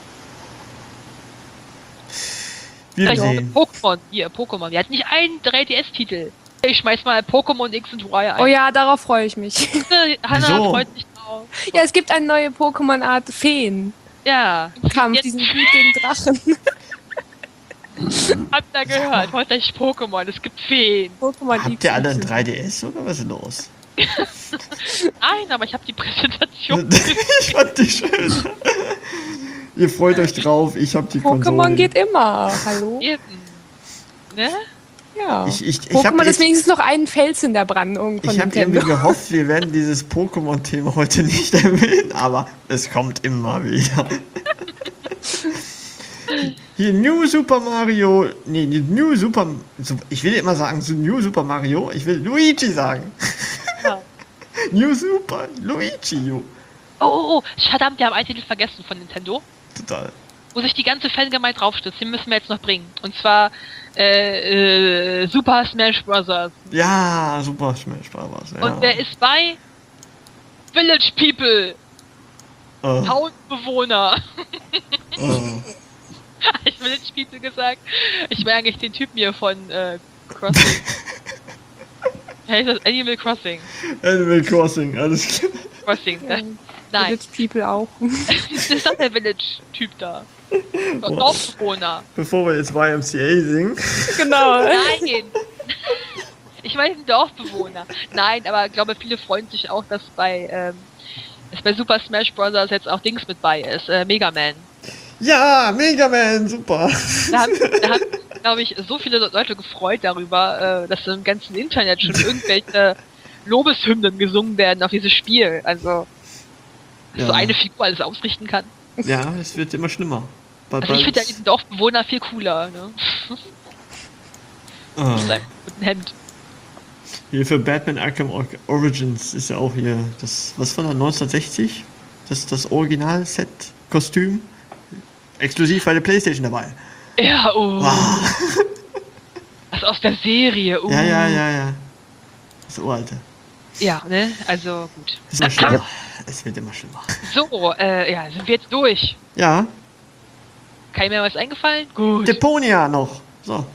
Speaker 6: Wir
Speaker 3: Vielleicht auch
Speaker 6: sehen.
Speaker 3: mit Pokémon. Hier, Pokémon. Wir hatten nicht einen drei D S-Titel. Ich schmeiß mal Pokémon X und Y ein.
Speaker 5: Oh ja, darauf freue ich mich.
Speaker 3: Hanna
Speaker 6: Wieso?
Speaker 3: freut sich drauf.
Speaker 5: Ja, es gibt eine neue Pokémon-Art Feen.
Speaker 3: Ja.
Speaker 5: Kampf,
Speaker 3: Jetzt
Speaker 5: diesen wütenden Drachen.
Speaker 3: habt ihr gehört. Holt euch Pokémon. Es gibt Feen.
Speaker 5: Pokémon
Speaker 6: Habt ihr alle ein drei D S oder was ist los?
Speaker 3: Nein, aber ich habe die Präsentation.
Speaker 6: Ich fand die schön. Ihr freut euch drauf, ich hab die Konsole.
Speaker 5: Pokémon geht immer. Hallo?
Speaker 3: Eben. Ne?
Speaker 5: Ja.
Speaker 6: Ich, ich, ich hab
Speaker 5: Pokémon ist
Speaker 6: jetzt-
Speaker 5: wenigstens noch einen Fels in der Brandung von
Speaker 6: Ich habe
Speaker 5: Nintendo.
Speaker 6: irgendwie gehofft, wir werden dieses Pokémon-Thema heute nicht erwähnen, aber es kommt immer wieder. Hier New Super Mario, nee, New Super, ich will immer sagen so New Super Mario, ich will Luigi sagen.
Speaker 3: Ja.
Speaker 6: New Super Luigi, jo.
Speaker 3: Oh, oh, oh. Verdammt, wir haben einen Titel vergessen von Nintendo.
Speaker 6: Total.
Speaker 3: Wo sich die ganze Fangemeinde draufstützt. Den müssen wir jetzt noch bringen. Und zwar äh, äh, Super Smash Bros.
Speaker 6: Ja, Super Smash Bros. Ja.
Speaker 3: Und wer ist bei? Village People.
Speaker 6: äh,
Speaker 3: Townbewohner.
Speaker 6: äh,
Speaker 3: Ich Village People gesagt. Ich meine eigentlich den Typen hier von äh, Crossing. Wie heißt das? Animal Crossing.
Speaker 6: Animal Crossing, alles klar.
Speaker 3: Crossing.
Speaker 5: Ja.
Speaker 3: Ne? Nein,
Speaker 5: Village People auch.
Speaker 3: das ist doch der Village-Typ da.
Speaker 6: Boah.
Speaker 3: Dorfbewohner.
Speaker 6: Bevor wir jetzt Y M C A singen.
Speaker 5: Genau.
Speaker 3: Nein! Ich meine einen Dorfbewohner. Nein, aber ich glaube, viele freuen sich auch, dass bei, ähm, dass bei Super Smash Bros. Jetzt auch Dings mit bei ist. Äh, Mega Man.
Speaker 6: Ja, Mega Man, super.
Speaker 3: Da haben, da haben, glaube ich, so viele Leute gefreut darüber, äh, dass im ganzen Internet schon irgendwelche Lobeshymnen gesungen werden auf dieses Spiel. Also, dass
Speaker 6: Ja.
Speaker 3: so eine Figur alles ausrichten kann.
Speaker 6: Ja, es wird immer schlimmer. Bald-
Speaker 3: Also ich finde ja
Speaker 6: bald-
Speaker 3: diesen Dorfbewohner viel cooler, ne?
Speaker 6: Ah.
Speaker 3: Mit seinem guten Hemd.
Speaker 6: Hier für Batman Arkham Or- Origins ist ja auch hier das, was von der neunzehnhundertsechzig? Das das Original-Set-Kostüm. Exklusiv bei der PlayStation dabei.
Speaker 3: Ja, oh.
Speaker 6: Wow.
Speaker 3: Das aus der Serie, oh.
Speaker 6: Ja, ja, ja, ja. Das uralte.
Speaker 3: Ja, ne? Also gut.
Speaker 6: Es wird immer schlimmer. Es wird immer schlimmer.
Speaker 3: So, äh, ja, sind wir jetzt durch.
Speaker 6: Ja,
Speaker 3: Keinem mehr was eingefallen? Gut.
Speaker 6: Deponia noch. So.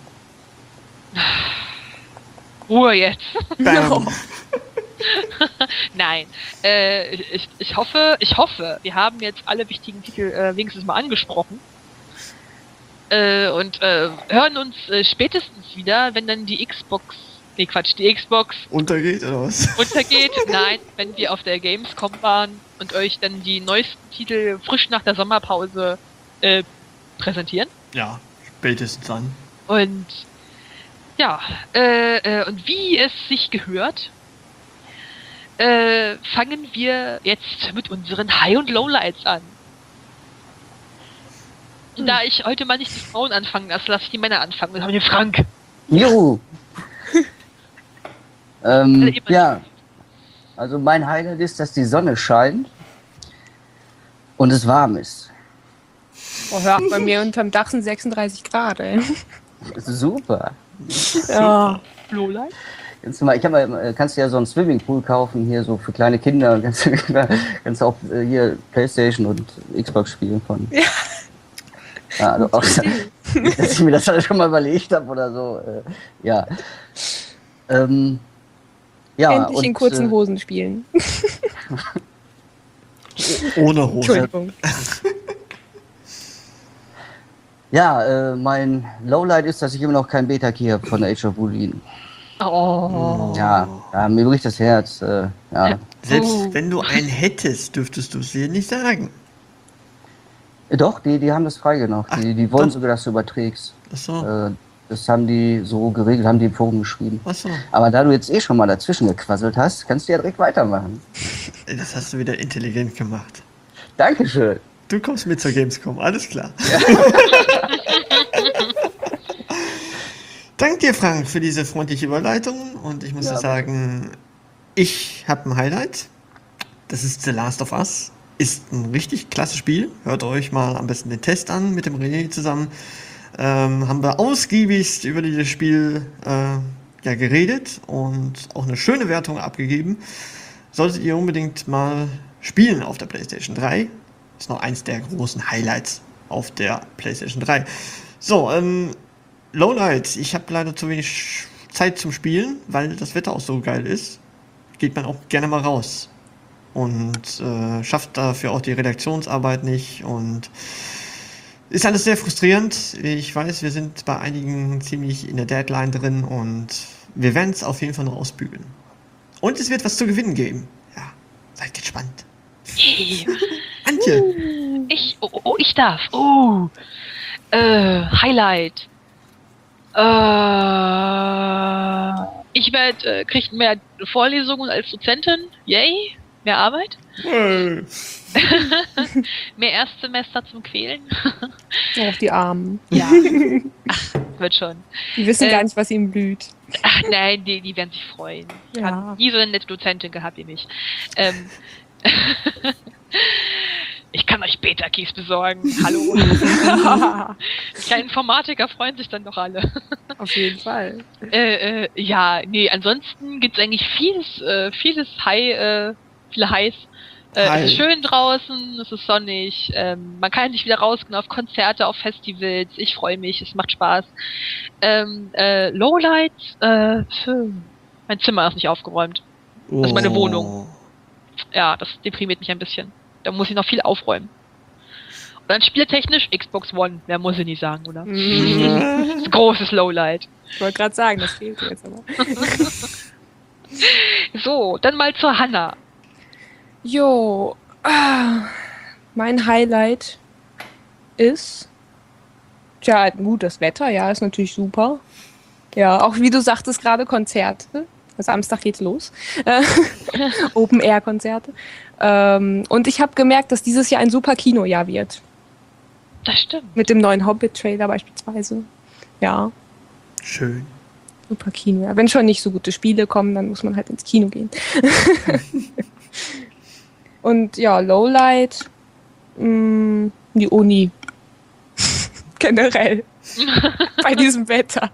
Speaker 3: Ruhe jetzt.
Speaker 6: Bam.
Speaker 3: Nein. Äh, ich, ich hoffe, ich hoffe, wir haben jetzt alle wichtigen Titel äh, wenigstens mal angesprochen. Äh, und äh, hören uns äh, spätestens wieder, wenn dann die Xbox, nee Quatsch, die Xbox
Speaker 6: Untergeht oder was?
Speaker 3: untergeht. Nein, wenn wir auf der Gamescom waren und euch dann die neuesten Titel frisch nach der Sommerpause äh, präsentieren.
Speaker 6: Ja, spätestens dann.
Speaker 3: Und ja, äh, äh, und wie es sich gehört, äh, fangen wir jetzt mit unseren High- und Lowlights an. Und da ich heute mal nicht die Frauen anfangen lasse, lasse ich die Männer anfangen. Und haben wir den Frank.
Speaker 4: Juhu! ähm,
Speaker 3: Alle immer-
Speaker 4: ja, also mein Highlight ist, dass die Sonne scheint und es warm ist.
Speaker 5: Oh, hör, bei mir unterm Dach sind sechsunddreißig Grad, ey.
Speaker 4: Das ist super.
Speaker 5: Ja.
Speaker 3: Lowlight?
Speaker 4: Kannst du, mal, ich hab mal, kannst du ja so einen Swimmingpool kaufen, hier so für kleine Kinder. Kannst du kannst du auch äh, hier Playstation und Xbox spielen von.
Speaker 5: Ja.
Speaker 4: Ja, also auch, dass ich mir das alles schon mal überlegt habe oder so. Äh, ja. Ähm, ja.
Speaker 5: Endlich
Speaker 4: und,
Speaker 5: in kurzen
Speaker 4: äh,
Speaker 5: Hosen spielen.
Speaker 6: Ohne Hose.
Speaker 5: Entschuldigung.
Speaker 4: Ja, äh, mein Lowlight ist, dass ich immer noch kein Beta-Key habe von Age of Wulin.
Speaker 3: Oh.
Speaker 4: Ja, ja, mir bricht das Herz. Äh, ja.
Speaker 6: Selbst
Speaker 3: Oh.
Speaker 6: wenn du einen hättest, dürftest du es dir nicht sagen.
Speaker 4: Äh, Doch, die, die haben das freigenommen.
Speaker 6: Ach,
Speaker 4: Die, die wollen
Speaker 6: doch.
Speaker 4: sogar, dass du überträgst.
Speaker 6: Achso,
Speaker 4: Äh, das haben die so geregelt, haben die im Forum geschrieben.
Speaker 6: achso.
Speaker 4: Aber da du jetzt eh schon mal dazwischen gequasselt hast, kannst du ja direkt weitermachen.
Speaker 6: Das hast du wieder intelligent gemacht.
Speaker 4: Dankeschön.
Speaker 6: Du kommst mit zur Gamescom, alles klar. Dank dir, Frank, für diese freundliche Überleitung. Und ich muss
Speaker 4: Ja.
Speaker 6: ja sagen, ich habe ein Highlight. Das ist The Last of Us. Ist ein richtig klasse Spiel. Hört euch mal am besten den Test an mit dem René zusammen. Ähm, haben wir ausgiebigst über dieses Spiel äh, ja, geredet und auch eine schöne Wertung abgegeben. Solltet ihr unbedingt mal spielen auf der PlayStation drei. Ist noch eins der großen Highlights auf der PlayStation drei. So, ähm, Lowlight. Ich habe leider zu wenig Zeit zum Spielen, weil das Wetter auch so geil ist. Geht man auch gerne mal raus. Und äh, schafft dafür auch die Redaktionsarbeit nicht. Und ist alles sehr frustrierend. Ich weiß, wir sind bei einigen ziemlich in der Deadline drin und wir werden es auf jeden Fall noch ausbügeln. Und es wird was zu gewinnen geben. Ja, seid gespannt.
Speaker 3: Hey,
Speaker 6: Antje,
Speaker 3: ich, oh, oh, ich darf. Oh, äh, Highlight. Äh, ich werde, äh, krieg mehr Vorlesungen als Dozentin. Yay. Mehr Arbeit.
Speaker 6: Hey.
Speaker 3: Mehr Erstsemester zum Quälen.
Speaker 5: Auch die Armen.
Speaker 3: Ja. Ach, wird schon.
Speaker 5: Die wissen
Speaker 3: Äh,
Speaker 5: gar nicht, was ihnen blüht.
Speaker 3: Ach nein, die, die werden sich freuen. Ich
Speaker 5: Ja.
Speaker 3: habe nie so eine nette Dozentin gehabt wie mich. Ähm, ich kann euch Beta-Keys besorgen. Hallo. Die kleinen Informatiker freuen sich dann doch alle.
Speaker 5: Auf jeden Fall.
Speaker 3: Äh, äh, ja, nee, ansonsten gibt's eigentlich vieles, äh, vieles High, äh, viele Highs. Äh,
Speaker 6: Hi.
Speaker 3: es ist schön draußen, es ist sonnig, ähm, man kann sich wieder rausgehen auf Konzerte, auf Festivals, ich freue mich, es macht Spaß. Ähm, äh, Lowlights, äh, pf, mein Zimmer ist nicht aufgeräumt. Das ist meine Wohnung. Ja, das deprimiert mich ein bisschen. Da muss ich noch viel aufräumen. Und dann spieltechnisch Xbox One, mehr muss ich nicht sagen, oder?
Speaker 5: Mhm.
Speaker 3: Das ist ein großes Lowlight.
Speaker 5: Ich wollte gerade sagen, das fehlt jetzt aber.
Speaker 3: So, dann mal zur Hanna.
Speaker 5: Jo, ah, mein Highlight ist Tja, halt ein gutes Wetter, ja, ist natürlich super. Ja, auch wie du sagtest, gerade Konzerte. Samstag geht's los. Open-Air-Konzerte. Ähm, und ich habe gemerkt, dass dieses Jahr ein super Kinojahr wird.
Speaker 3: Das stimmt.
Speaker 5: Mit dem neuen Hobbit-Trailer beispielsweise. Ja.
Speaker 6: Schön.
Speaker 5: Super Kinojahr. Wenn schon nicht so gute Spiele kommen, dann muss man halt ins Kino gehen. Und ja, Lowlight, mh, die Uni. Generell. Bei diesem Wetter.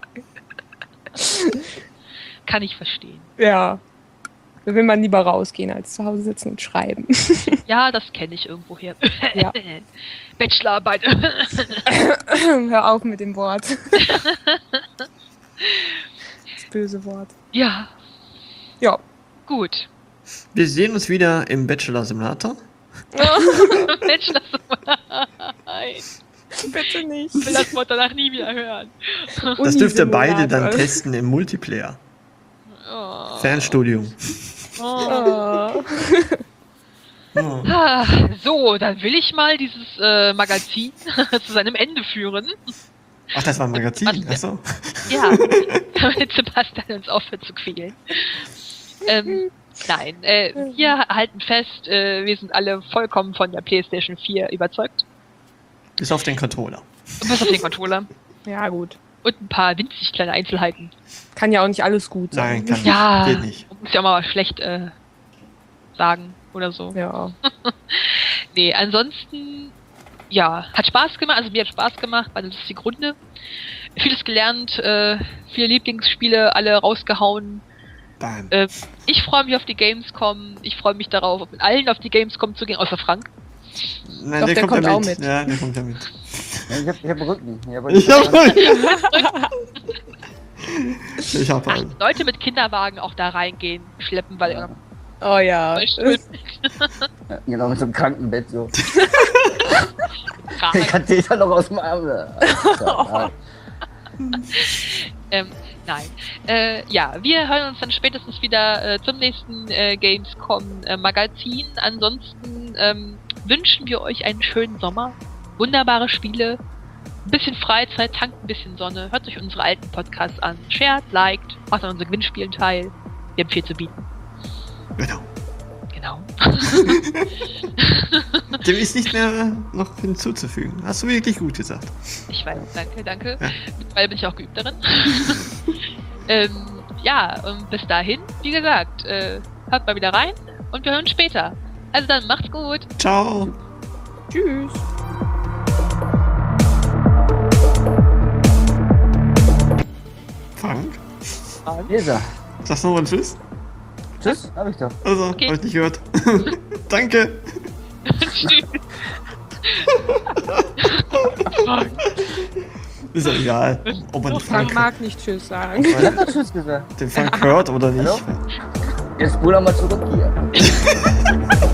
Speaker 3: Kann ich verstehen.
Speaker 5: Ja. Da will man lieber rausgehen, als zu Hause sitzen und schreiben.
Speaker 3: Ja, das kenne ich irgendwoher.
Speaker 5: Ja.
Speaker 3: Bachelorarbeit.
Speaker 5: Hör auf mit dem Wort. Das böse Wort.
Speaker 3: Ja.
Speaker 5: Ja.
Speaker 3: Gut.
Speaker 6: Wir sehen uns wieder im Bachelor-Simulator.
Speaker 3: Bachelor. Nein.
Speaker 5: Bitte nicht.
Speaker 3: Ich will das Wort danach nie wieder hören.
Speaker 6: Das dürft ihr beide dann
Speaker 5: Unisimulator.
Speaker 6: testen im Multiplayer.
Speaker 3: Oh.
Speaker 6: Fernstudium.
Speaker 3: Oh.
Speaker 5: Oh.
Speaker 6: Oh.
Speaker 3: Ah, so, dann will ich mal dieses äh, Magazin zu seinem Ende führen.
Speaker 6: Ach, das war ein Magazin. Achso.
Speaker 3: Ja, damit Sebastian uns aufhört zu quälen. Ähm, nein, äh, wir halten fest, äh, wir sind alle vollkommen von der PlayStation vier überzeugt.
Speaker 6: Bis auf den Controller.
Speaker 3: Und bis auf den Controller.
Speaker 5: Ja, gut.
Speaker 3: Und ein paar winzig kleine Einzelheiten.
Speaker 5: Kann ja auch nicht alles gut sein.
Speaker 6: Nein, kann
Speaker 3: Ja,
Speaker 6: nicht. Geht nicht.
Speaker 3: man muss ja auch mal was schlecht äh, sagen oder so.
Speaker 5: Ja.
Speaker 3: Nee, ansonsten, ja, hat Spaß gemacht, also mir hat Spaß gemacht, war eine lustige Runde. Vieles gelernt, äh, viele Lieblingsspiele, alle rausgehauen.
Speaker 6: Bam.
Speaker 3: Äh, ich freue mich auf die Gamescom, ich freue mich darauf, mit allen auf die Gamescom zu gehen, außer Frank.
Speaker 6: Nein,
Speaker 5: Doch,
Speaker 6: der,
Speaker 5: der
Speaker 6: kommt,
Speaker 5: kommt
Speaker 6: ja
Speaker 5: auch
Speaker 6: mit.
Speaker 5: mit.
Speaker 6: Ja, der kommt ja mit.
Speaker 4: Ja, ich hab, ich hab Rücken. Ich hab,
Speaker 6: Ich hab Ich hab
Speaker 3: Ach,
Speaker 6: halt.
Speaker 3: Leute mit Kinderwagen auch da reingehen, schleppen, weil
Speaker 4: Ja.
Speaker 5: Oh ja.
Speaker 3: Beispiel
Speaker 4: Ja, genau, mit so einem Krankenbett so.
Speaker 3: Krank.
Speaker 4: Den Katheter noch aus dem Arm. Ja,
Speaker 3: Ähm, nein. Äh, ja, wir hören uns dann spätestens wieder äh, zum nächsten äh, Gamescom äh, Magazin. Ansonsten ähm, wünschen wir euch einen schönen Sommer, wunderbare Spiele, ein bisschen Freizeit, tankt ein bisschen Sonne, hört euch unsere alten Podcasts an, shared, liked, macht an unseren Gewinnspielen teil. Wir haben viel zu bieten.
Speaker 6: Genau.
Speaker 3: Genau.
Speaker 6: Dem ist nicht mehr noch hinzuzufügen. Hast du wirklich gut gesagt.
Speaker 3: Ich weiß, danke, danke.
Speaker 6: Ja.
Speaker 3: Mittlerweile bin ich auch geübt darin. ähm, ja, und bis dahin, wie gesagt, äh, hört mal wieder rein und wir hören uns später. Also dann, macht's gut.
Speaker 6: Ciao.
Speaker 5: Tschüss.
Speaker 6: Frank,
Speaker 4: Hier ist er.
Speaker 6: sagst du noch mal Tschüss?
Speaker 4: Tschüss, hab ich doch.
Speaker 6: Also,
Speaker 3: Okay.
Speaker 6: hab ich nicht gehört. Danke.
Speaker 3: Tschüss.
Speaker 6: Ist ja egal, ob man
Speaker 5: Frank
Speaker 6: Frank,
Speaker 5: mag nicht Tschüss sagen.
Speaker 4: Ich hab doch Tschüss gesagt.
Speaker 6: den Frank hört oder nicht.
Speaker 4: Hallo? Jetzt spul doch mal zurück hier.